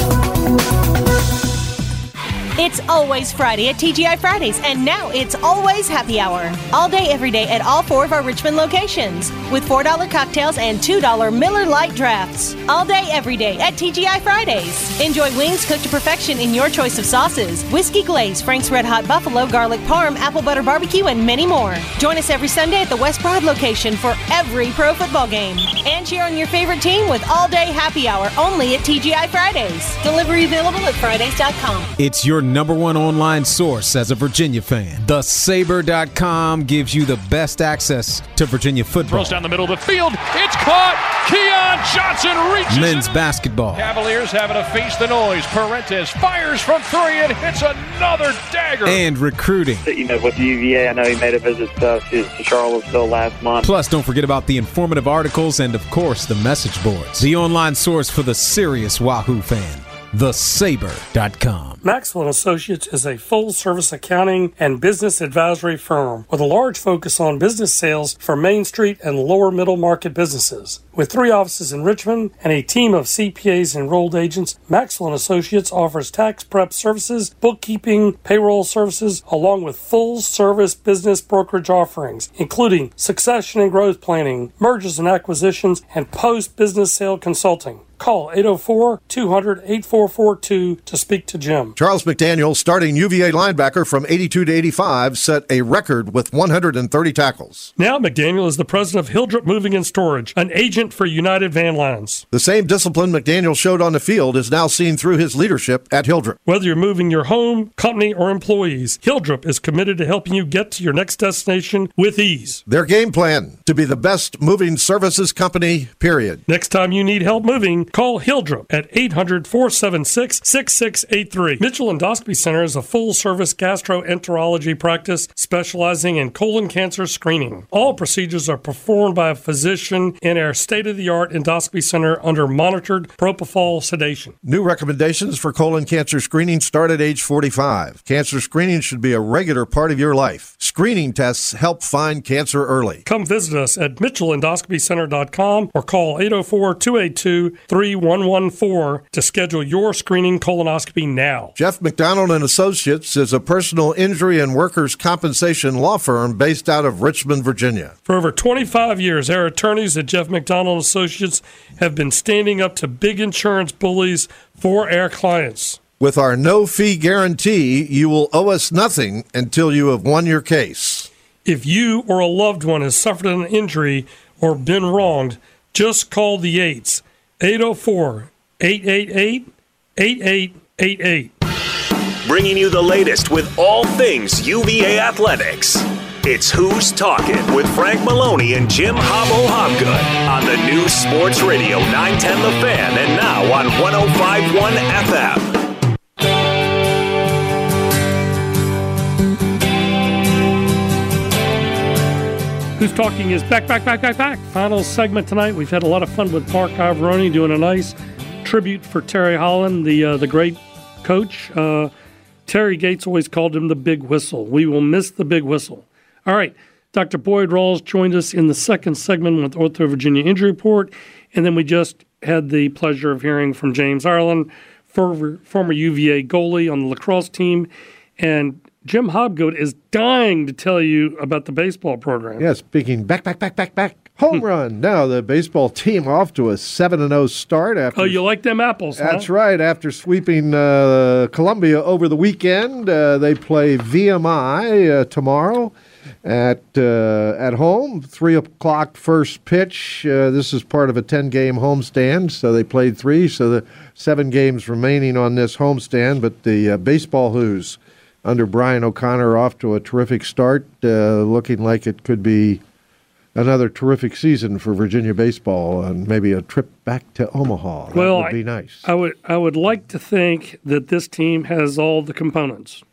It's always Friday at T G I Fridays, and now it's always happy hour. All day, every day at all four of our Richmond locations with four dollar cocktails and two dollar Miller Lite drafts. All day, every day at T G I Fridays. Enjoy wings cooked to perfection in your choice of sauces, whiskey glaze, Frank's Red Hot Buffalo, garlic parm, apple butter barbecue, and many more. Join us every Sunday at the West Broad location for every pro football game. And cheer on your favorite team with all day happy hour only at T G I Fridays. Delivery available at Fridays dot com. It's your number one online source as a Virginia fan. The Saber dot com gives you the best access to Virginia football. Throws down the middle of the field. It's caught. Keon Johnson reaches men's it. basketball. Cavaliers having to face the noise. Parentes fires from three and hits another dagger. And recruiting. You know, with U V A, I know he made a visit uh, to, to Charlottesville last month. Plus, don't forget about the informative articles and, of course, the message boards. The online source for the serious Wahoo fan. The Saber dot com. Maxwell and Associates is a full-service accounting and business advisory firm with a large focus on business sales for Main Street and lower middle market businesses. With three offices in Richmond and a team of C P As and enrolled agents, Maxwell and Associates offers tax prep services, bookkeeping, payroll services, along with full-service business brokerage offerings, including succession and growth planning, mergers and acquisitions, and post-business sale consulting. Call eight oh four, two hundred, eight four four two to speak to Jim. Charles McDaniel, starting U V A linebacker from eighty-two to eighty-five, set a record with one hundred thirty tackles. Now McDaniel is the president of Hildrep Moving and Storage, an agent for United Van Lines. The same discipline McDaniel showed on the field is now seen through his leadership at Hildrep. Whether you're moving your home, company, or employees, Hildrep is committed to helping you get to your next destination with ease. Their game plan, to be the best moving services company, period. Next time you need help moving, call Hildrep at eight hundred, four seven six, six six eight three. Mitchell Endoscopy Center is a full-service gastroenterology practice specializing in colon cancer screening. All procedures are performed by a physician in our state-of-the-art endoscopy center under monitored propofol sedation. New recommendations for colon cancer screening start at age forty-five. Cancer screening should be a regular part of your life. Screening tests help find cancer early. Come visit us at mitchell endoscopy center dot com or call eight oh four, two eight two, three one one four to schedule your screening colonoscopy now. Jeff McDonald and Associates is a personal injury and workers' compensation law firm based out of Richmond, Virginia. For over twenty-five years, our attorneys at Jeff McDonald and Associates have been standing up to big insurance bullies for our clients. With our no-fee guarantee, you will owe us nothing until you have won your case. If you or a loved one has suffered an injury or been wronged, just call the eights. eight oh four, eight eight eight, eight eight eight eight. Bringing you the latest with all things U V A athletics. It's Who's Talking with Frank Maloney and Jim Hobbo Hobgood on the new Sports Radio nine ten The Fan and now on one oh five point one F M. Who's Talking is back, back, back, back, back. Final segment tonight. We've had a lot of fun with Mark Iavaroni doing a nice tribute for Terry Holland, the uh, the great coach. Uh, Terry Gates always called him the big whistle. We will miss the big whistle. All right. Doctor Boyd Rawls joined us in the second segment with Ortho Virginia Injury Report. And then we just had the pleasure of hearing from James Ireland, former, former U V A goalie on the lacrosse team. And Jim Hobgood is dying to tell you about the baseball program. Yeah, speaking back, back, back, back, back. Home run. Now the baseball team off to a seven and oh start. After Oh, you like them apples, huh? That's right. After sweeping uh, Columbia over the weekend, uh, they play V M I uh, tomorrow at uh, at home. three o'clock first pitch. Uh, this is part of a ten-game homestand, so they played three, so the seven games remaining on this homestand. But the uh, baseball Who's under Brian O'Connor off to a terrific start, uh, looking like it could be another terrific season for Virginia baseball and maybe a trip back to Omaha. That well, would be nice. I, I would I would like to think that this team has all the components.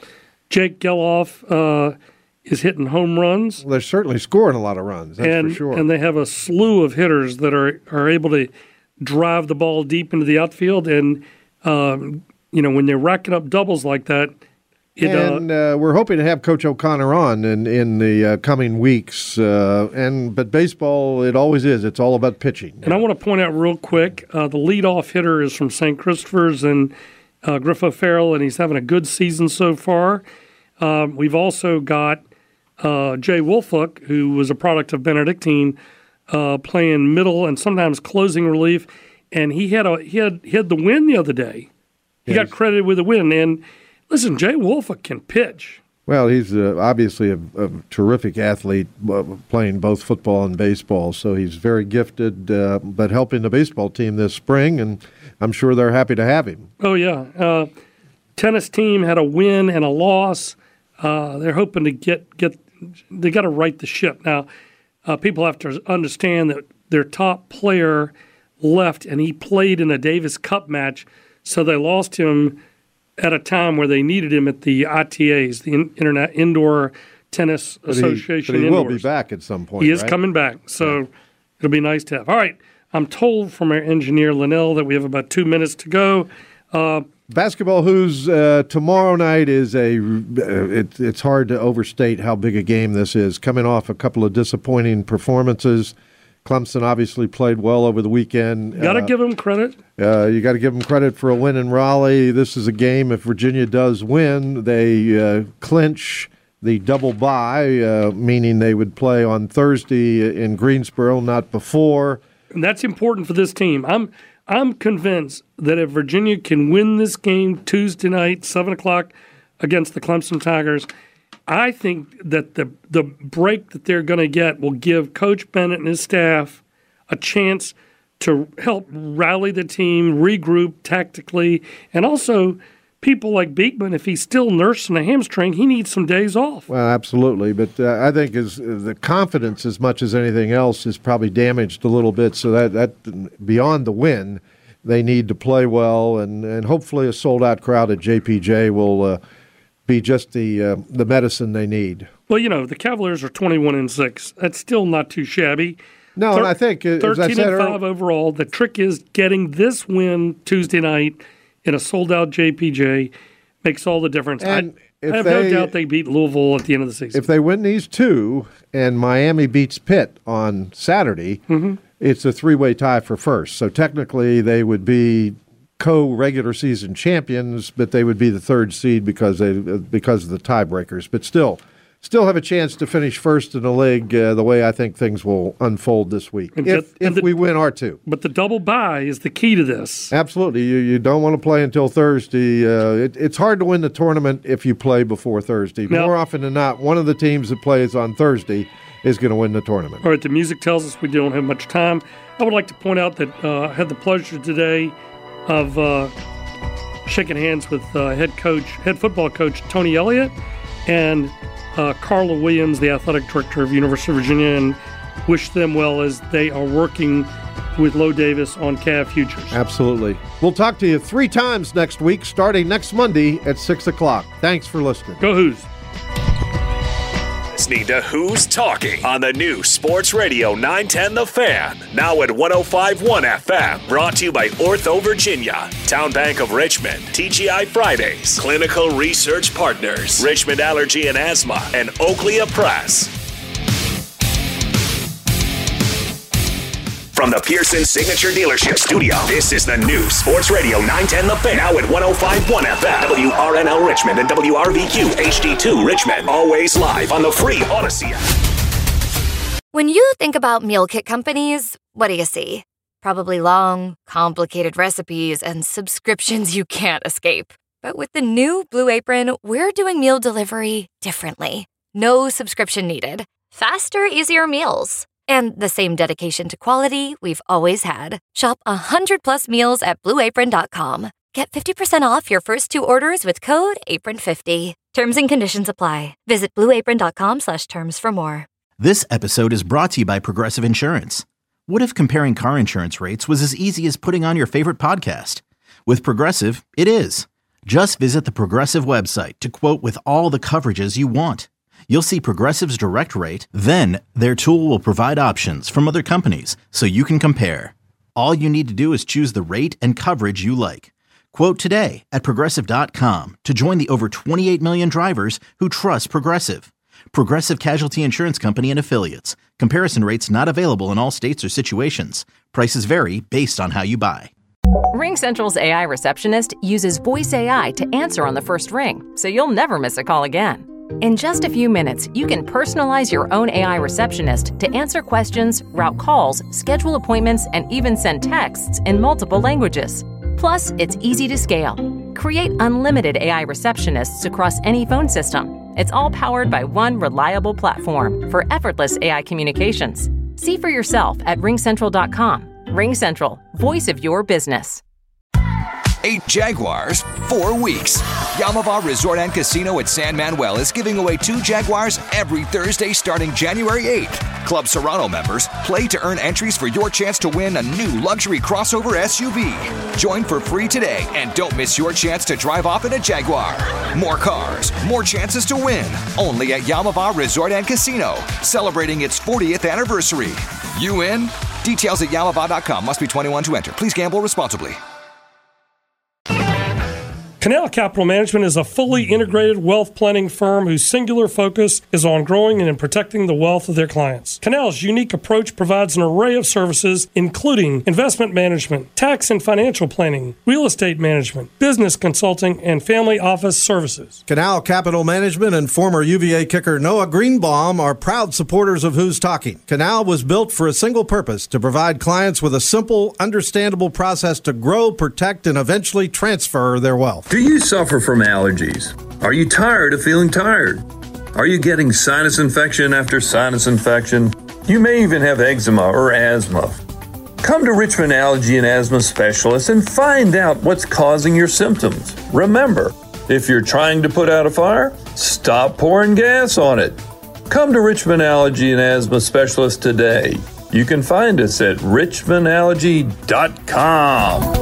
Jake Geloff uh, is hitting home runs. Well, they're certainly scoring a lot of runs, that's and, for sure. And they have a slew of hitters that are, are able to drive the ball deep into the outfield. And, um, you know, when they're racking up doubles like that, It, and uh, we're hoping to have Coach O'Connor on in, in the uh, coming weeks. Uh, and But baseball, it always is. It's all about pitching. And I want to point out real quick, uh, the leadoff hitter is from Saint Christopher's and uh, Griffo Farrell, and he's having a good season so far. Um, we've also got uh, Jay Wolfuck, who was a product of Benedictine, uh, playing middle and sometimes closing relief. And he had a he had, he had the win the other day. He yes. got credited with the win. And listen, Jay Wolfuck can pitch. Well, he's uh, obviously a, a terrific athlete, uh, playing both football and baseball, so he's very gifted, uh, but helping the baseball team this spring, and I'm sure they're happy to have him. Oh, yeah. Uh, tennis team had a win and a loss. Uh, they're hoping to get, get – they got to right the ship. Now, uh, people have to understand that their top player left, and he played in a Davis Cup match, so they lost him – at a time where they needed him at the I T As, the Internet Indoor Tennis but Association. He, but he Indoors. will be back at some point. He is right? coming back, so yeah. It'll be nice to have. All right, I'm told from our engineer Linnell that we have about two minutes to go. Uh, Basketball Who's uh, tomorrow night is a. Uh, it, it's hard to overstate how big a game this is. Coming off a couple of disappointing performances, Clemson obviously played well over the weekend. Got to uh, give them credit. Uh, you got to give them credit for a win in Raleigh. This is a game. If Virginia does win, they uh, clinch the double bye, uh, meaning they would play on Thursday in Greensboro, not before. And that's important for this team. I'm. I'm convinced that if Virginia can win this game Tuesday night, seven o'clock, against the Clemson Tigers, I think that the the break that they're going to get will give Coach Bennett and his staff a chance to help rally the team, regroup tactically, and also people like Beekman, if he's still nursing a hamstring, he needs some days off. Well, absolutely, but uh, I think is the confidence as much as anything else is probably damaged a little bit. So that that beyond the win, they need to play well, and, and hopefully a sold out crowd at J P J will uh, be just the uh, the medicine they need. Well, you know, the Cavaliers are twenty-one and six. That's still not too shabby. No, Thir- and I think as thirteen I said and five earlier, overall. The trick is getting this win Tuesday night in a sold-out J P J makes all the difference. And I, if I have they, no doubt they beat Louisville at the end of the season. If they win these two and Miami beats Pitt on Saturday, mm-hmm. it's a three-way tie for first. So technically they would be co-regular season champions, but they would be the third seed because they because of the tiebreakers. But still, still have a chance to finish first in the league uh, the way I think things will unfold this week, And if, get- and if the- we win our two. But the double bye is the key to this. Absolutely. You you don't want to play until Thursday. Uh, it, it's hard to win the tournament if you play before Thursday. Now- More often than not, one of the teams that plays on Thursday is going to win the tournament. All right, the music tells us we don't have much time. I would like to point out that uh, I had the pleasure today of uh, shaking hands with uh, head coach, head football coach Tony Elliott, and uh, Carla Williams, the athletic director of University of Virginia, and wish them well as they are working with Lo Davis on Cav Futures. Absolutely. We'll talk to you three times next week, starting next Monday at six o'clock. Thanks for listening. Go Who's. Listening to Who's Talking on the new Sports Radio nine ten The Fan. Now at one oh five point one F M. Brought to you by Ortho Virginia, Town Bank of Richmond, T G I Fridays, Clinical Research Partners, Richmond Allergy and Asthma, and Oakley Press. From the Pearson Signature Dealership Studio, this is the new Sports Radio nine ten The Fan. Now at one oh five point one F M, W R N L Richmond, and W R V Q H D two Richmond. Always live on the free Odyssey app. When you think about meal kit companies, what do you see? Probably long, complicated recipes and subscriptions you can't escape. But with the new Blue Apron, we're doing meal delivery differently. No subscription needed. Faster, easier meals. And the same dedication to quality we've always had. Shop one hundred plus meals at blue apron dot com. Get fifty percent off your first two orders with code apron fifty. Terms and conditions apply. Visit blue apron dot com slash terms for more. This episode is brought to you by Progressive Insurance. What if comparing car insurance rates was as easy as putting on your favorite podcast? With Progressive, it is. Just visit the Progressive website to quote with all the coverages you want. You'll see Progressive's direct rate, then their tool will provide options from other companies so you can compare. All you need to do is choose the rate and coverage you like. Quote today at progressive dot com to join the over twenty-eight million drivers who trust Progressive. Progressive Casualty Insurance Company and Affiliates. Comparison rates not available in all states or situations. Prices vary based on how you buy. RingCentral's A I receptionist uses voice A I to answer on the first ring, so you'll never miss a call again. In just a few minutes, you can personalize your own A I receptionist to answer questions, route calls, schedule appointments, and even send texts in multiple languages. Plus, it's easy to scale. Create unlimited A I receptionists across any phone system. It's all powered by one reliable platform for effortless A I communications. See for yourself at ring central dot com. RingCentral, voice of your business. Eight Jaguars, four weeks. Yamava Resort and Casino at San Manuel is giving away two Jaguars every Thursday starting January eighth. Club Serrano members play to earn entries for your chance to win a new luxury crossover S U V. Join for free today and don't miss your chance to drive off in a Jaguar. More cars, more chances to win. Only at Yamava Resort and Casino, celebrating its fortieth anniversary. You in? Details at yamava dot com. Must be twenty-one to enter. Please gamble responsibly. Canal Capital Management is a fully integrated wealth planning firm whose singular focus is on growing and protecting the wealth of their clients. Canal's unique approach provides an array of services, including investment management, tax and financial planning, real estate management, business consulting, and family office services. Canal Capital Management and former U V A kicker Noah Greenbaum are proud supporters of Who's Talking. Canal was built for a single purpose: to provide clients with a simple, understandable process to grow, protect, and eventually transfer their wealth. Do you suffer from allergies? Are you tired of feeling tired? Are you getting sinus infection after sinus infection? You may even have eczema or asthma. Come to Richmond Allergy and Asthma Specialists and find out what's causing your symptoms. Remember, if you're trying to put out a fire, stop pouring gas on it. Come to Richmond Allergy and Asthma Specialists today. You can find us at richmond allergy dot com.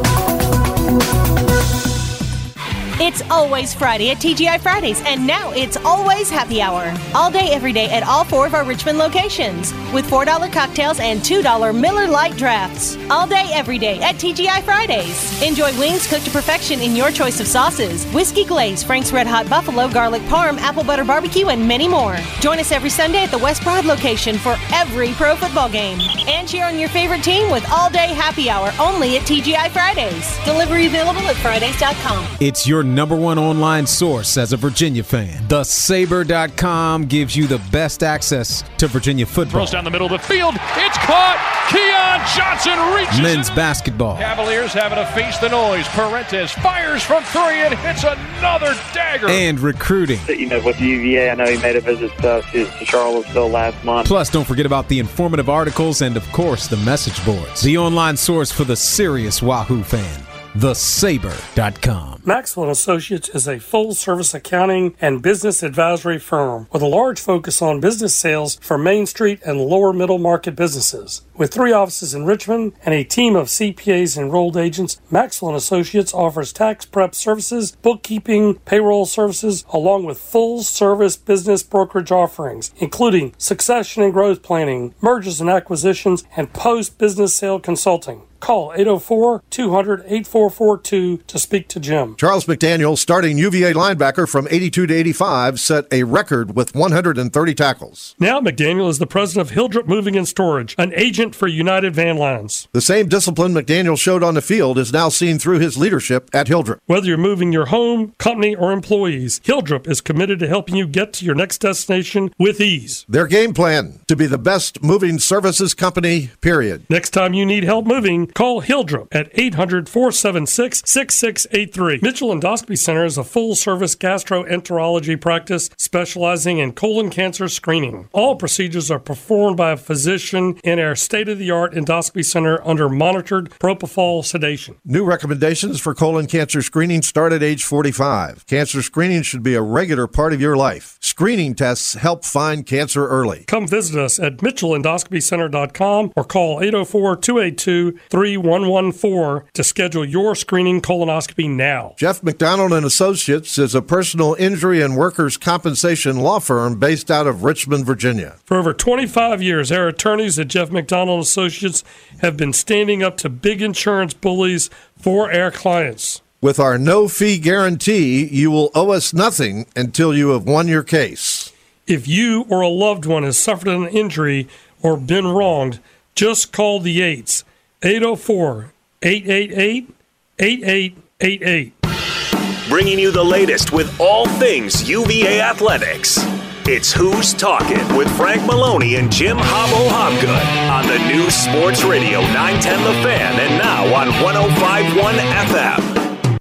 It's always Friday at T G I Fridays, and now it's always happy hour. All day, every day at all four of our Richmond locations, with four dollar cocktails and two dollar Miller Lite drafts. All day, every day at T G I Fridays. Enjoy wings cooked to perfection in your choice of sauces, whiskey glaze, Frank's Red Hot Buffalo, garlic parm, apple butter barbecue, and many more. Join us every Sunday at the West Broad location for every pro football game. And cheer on your favorite team with all day happy hour only at T G I Fridays. Delivery available at Fridays dot com. It's your number one online source as a Virginia fan. The Saber dot com gives you the best access to Virginia football. Throws down the middle of the field. It's caught. Keon Johnson reaches Men's it. basketball. Cavaliers having to face the noise. Parentes fires from three and hits another dagger. And recruiting. You know, with U V A, I know he made a visit to, to Charlottesville last month. Plus, don't forget about the informative articles and, of course, the message boards. The online source for the serious Wahoo fan. the saber dot com. Maxwell and Associates is a full-service accounting and business advisory firm with a large focus on business sales for Main Street and lower middle market businesses. With three offices in Richmond and a team of C P As and enrolled agents, Maxwell and Associates offers tax prep services, bookkeeping, payroll services, along with full-service business brokerage offerings, including succession and growth planning, mergers and acquisitions, and post-business sale consulting. Call eight oh four, two hundred, eight four four two to speak to Jim. Charles McDaniel, starting U V A linebacker from eighty-two to eighty-five, set a record with one hundred thirty tackles. Now McDaniel is the president of Hildrep Moving and Storage, an agent for United Van Lines. The same discipline McDaniel showed on the field is now seen through his leadership at Hildrep. Whether you're moving your home, company, or employees, Hildrep is committed to helping you get to your next destination with ease. Their game plan, to be the best moving services company, period. Next time you need help moving, call Hildrep at eight hundred, four seven six, six six eight three. Mitchell Endoscopy Center is a full-service gastroenterology practice specializing in colon cancer screening. All procedures are performed by a physician in our state-of-the-art endoscopy center under monitored propofol sedation. New recommendations for colon cancer screening start at age forty-five. Cancer screening should be a regular part of your life. Screening tests help find cancer early. Come visit us at mitchell endoscopy center dot com or call eight oh four, two eight two, three one one four to schedule your screening colonoscopy now. Jeff McDonald and Associates is a personal injury and workers' compensation law firm based out of Richmond, Virginia. For over twenty-five years, our attorneys at Jeff McDonald Associates have been standing up to big insurance bullies for our clients. With our no-fee guarantee, you will owe us nothing until you have won your case. If you or a loved one has suffered an injury or been wronged, just call the eights. eight oh four, eight eight eight, eight eight eight eight. Bringing you the latest with all things U V A athletics. It's Who's Talking with Frank Maloney and Jim Hobbo Hobgood on the new Sports Radio nine ten The Fan and now on one oh five point one F M.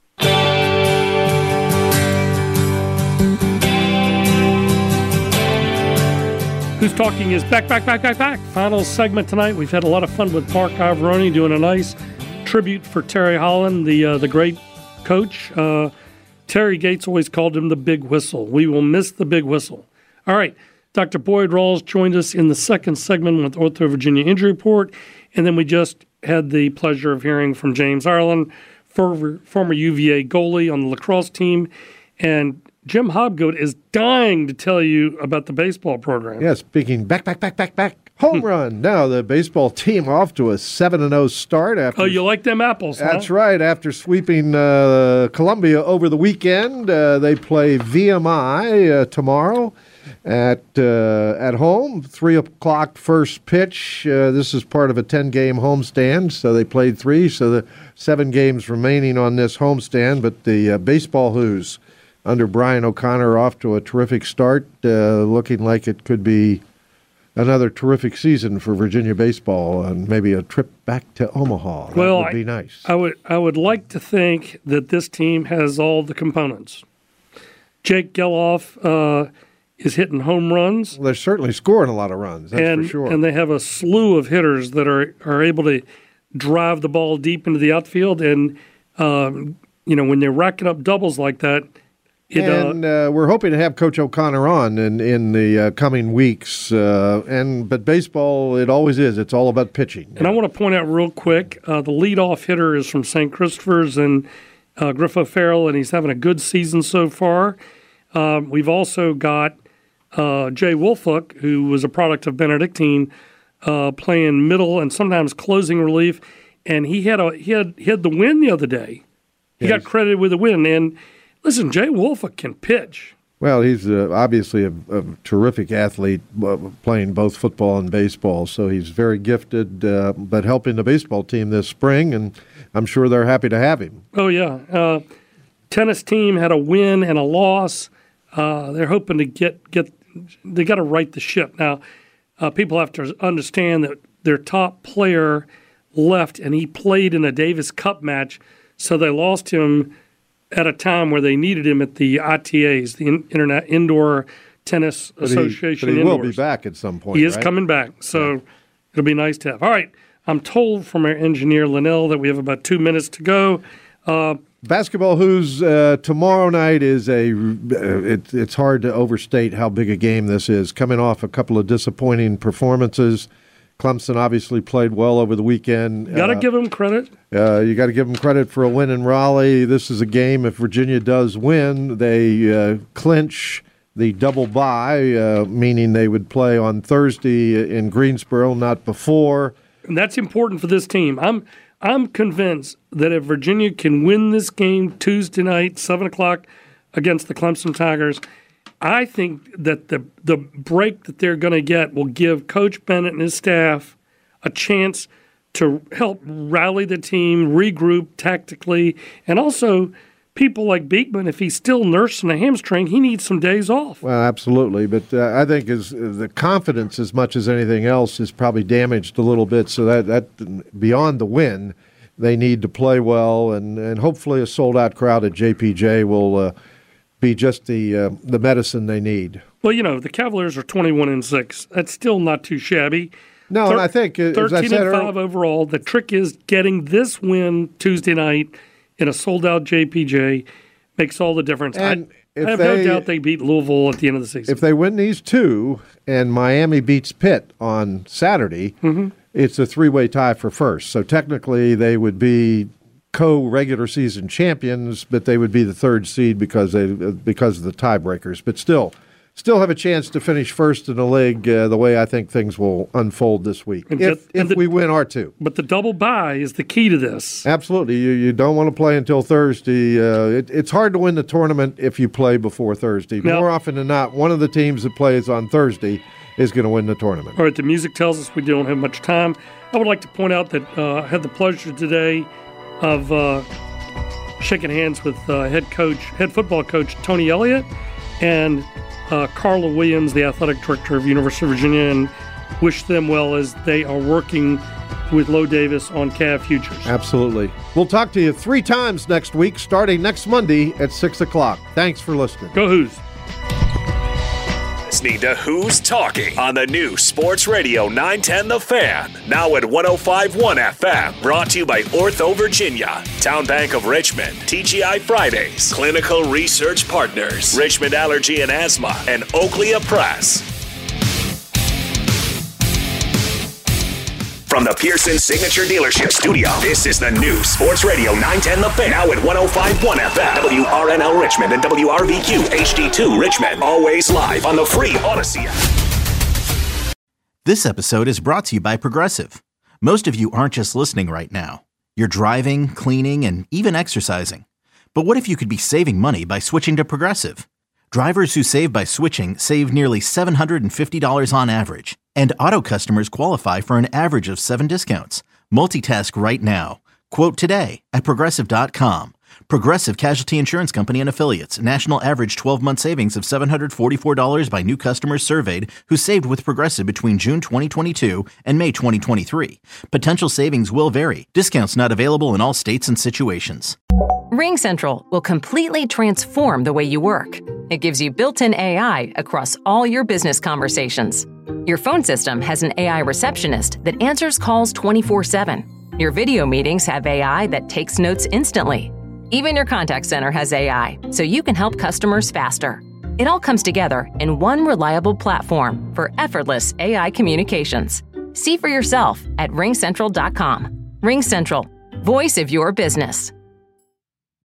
Who's Talking is back, back, back, back, back. Final segment tonight. We've had a lot of fun with Mark Iavaroni doing a nice tribute for Terry Holland, the uh, the great coach. Uh, Terry Gates always called him the big whistle. We will miss the big whistle. All right. Doctor Boyd Rawls joined us in the second segment with Ortho Virginia Injury Report. And then we just had the pleasure of hearing from James Ireland, former, former U V A goalie on the lacrosse team. And Jim Hobgood is dying to tell you about the baseball program. Yeah, speaking back, back, back, back, back Home run. Now the baseball team off to a seven and oh start. After, oh, you like them apples, huh? That's right. After sweeping uh, Columbia over the weekend, uh, they play V M I uh, tomorrow at uh, at home. three o'clock first pitch. Uh, this is part of a ten-game homestand, so they played three. So the seven games remaining on this homestand. But the uh, baseball Who's under Brian O'Connor off to a terrific start, uh, looking like it could be another terrific season for Virginia baseball, and maybe a trip back to Omaha. That well, would be I, nice. I would I would like to think that this team has all the components. Jake Geloff uh, is hitting home runs. Well, they're certainly scoring a lot of runs, that's and, for sure. And they have a slew of hitters that are, are able to drive the ball deep into the outfield. And, um, you know, when they're racking up doubles like that, It, and uh, we're hoping to have Coach O'Connor on in, in the uh, coming weeks. Uh, and But baseball, it always is. It's all about pitching. And I want to point out real quick, uh, the leadoff hitter is from Saint Christopher's and uh, Griffo Farrell, and he's having a good season so far. Um, we've also got uh, Jay Wolfuck, who was a product of Benedictine, uh, playing middle and sometimes closing relief. And he had a he had, he had the win the other day. He yes. got credited with a win. And listen, Jay Wolfuck can pitch. Well, he's uh, obviously a, a terrific athlete, uh, playing both football and baseball, so he's very gifted, uh, but helping the baseball team this spring, and I'm sure they're happy to have him. Oh, yeah. Uh, tennis team had a win and a loss. Uh, they're hoping to get, get – they got to right the ship. Now, uh, people have to understand that their top player left, and he played in a Davis Cup match, so they lost him – at a time where they needed him at the I T As, the Internet Indoor Tennis but Association. He, but he indoors. will be back at some point, He is right? coming back, so yeah. it'll be nice to have. All right, I'm told from our engineer, Linnell, that we have about two minutes to go. Uh, Basketball Who's uh, tomorrow night is a uh, – it, it's hard to overstate how big a game this is. Coming off a couple of disappointing performances, Clemson obviously played well over the weekend. Got to uh, give them credit. Uh, you got to give them credit for a win in Raleigh. This is a game, if Virginia does win, they uh, clinch the double bye, uh, meaning they would play on Thursday in Greensboro, not before. And that's important for this team. I'm I'm convinced that if Virginia can win this game Tuesday night, seven o'clock, against the Clemson Tigers, I think that the the break that they're going to get will give Coach Bennett and his staff a chance to help rally the team, regroup tactically, and also people like Beekman, if he's still nursing a hamstring, he needs some days off. Well, absolutely, but uh, I think is uh, the confidence as much as anything else is probably damaged a little bit, so that, that beyond the win, they need to play well, and, and hopefully a sold-out crowd at J P J will uh, be just the uh, the medicine they need. Well, you know, the Cavaliers are twenty-one and six. That's still not too shabby. No, Thir- and I think as thirteen I said and five earlier, overall. The trick is getting this win Tuesday night in a sold-out J P J makes all the difference. And I, if I have they, no doubt they beat Louisville at the end of the season. If they win these two and Miami beats Pitt on Saturday, mm-hmm. it's a three-way tie for first. So technically they would be co-regular season champions, but they would be the third seed because they because of the tiebreakers. But still, still have a chance to finish first in the league uh, the way I think things will unfold this week, and if, the, if the, we win our two. But the double bye is the key to this. Absolutely. You you don't want to play until Thursday. Uh, it, it's hard to win the tournament if you play before Thursday. Now, More often than not, one of the teams that plays on Thursday is going to win the tournament. All right, the music tells us we don't have much time. I would like to point out that uh, I had the pleasure today of uh, shaking hands with uh, head coach, head football coach Tony Elliott, and uh, Carla Williams, the athletic director of University of Virginia, and wish them well as they are working with Lowe Davis on Cav Futures. Absolutely. We'll talk to you three times next week, starting next Monday at six o'clock. Thanks for listening. Go Who's. Listening to Who's Talking on the new Sports Radio nine ten The Fan. Now at one oh five point one F M. Brought to you by Ortho Virginia, Town Bank of Richmond, T G I Fridays, Clinical Research Partners, Richmond Allergy and Asthma, and Oakley Press. From the Pearson Signature Dealership Studio, this is the new Sports Radio nine ten The Fan. Now at one oh five point one F M, W R N L Richmond, and W R V Q H D two Richmond. Always live on the free Odyssey app. This episode is brought to you by Progressive. Most of you aren't just listening right now. You're driving, cleaning, and even exercising. But what if you could be saving money by switching to Progressive? Drivers who save by switching save nearly seven hundred fifty dollars on average. And auto customers qualify for an average of seven discounts. Multitask right now. Quote today at Progressive dot com. Progressive Casualty Insurance Company and Affiliates. National average twelve-month savings of seven hundred forty-four dollars by new customers surveyed who saved with Progressive between June twenty twenty-two and May twenty twenty-three. Potential savings will vary. Discounts not available in all states and situations. RingCentral will completely transform the way you work. It gives you built-in A I across all your business conversations. Your phone system has an A I receptionist that answers calls twenty-four seven. Your video meetings have A I that takes notes instantly. Even your contact center has A I, so you can help customers faster. It all comes together in one reliable platform for effortless A I communications. See for yourself at ring central dot com. RingCentral, voice of your business.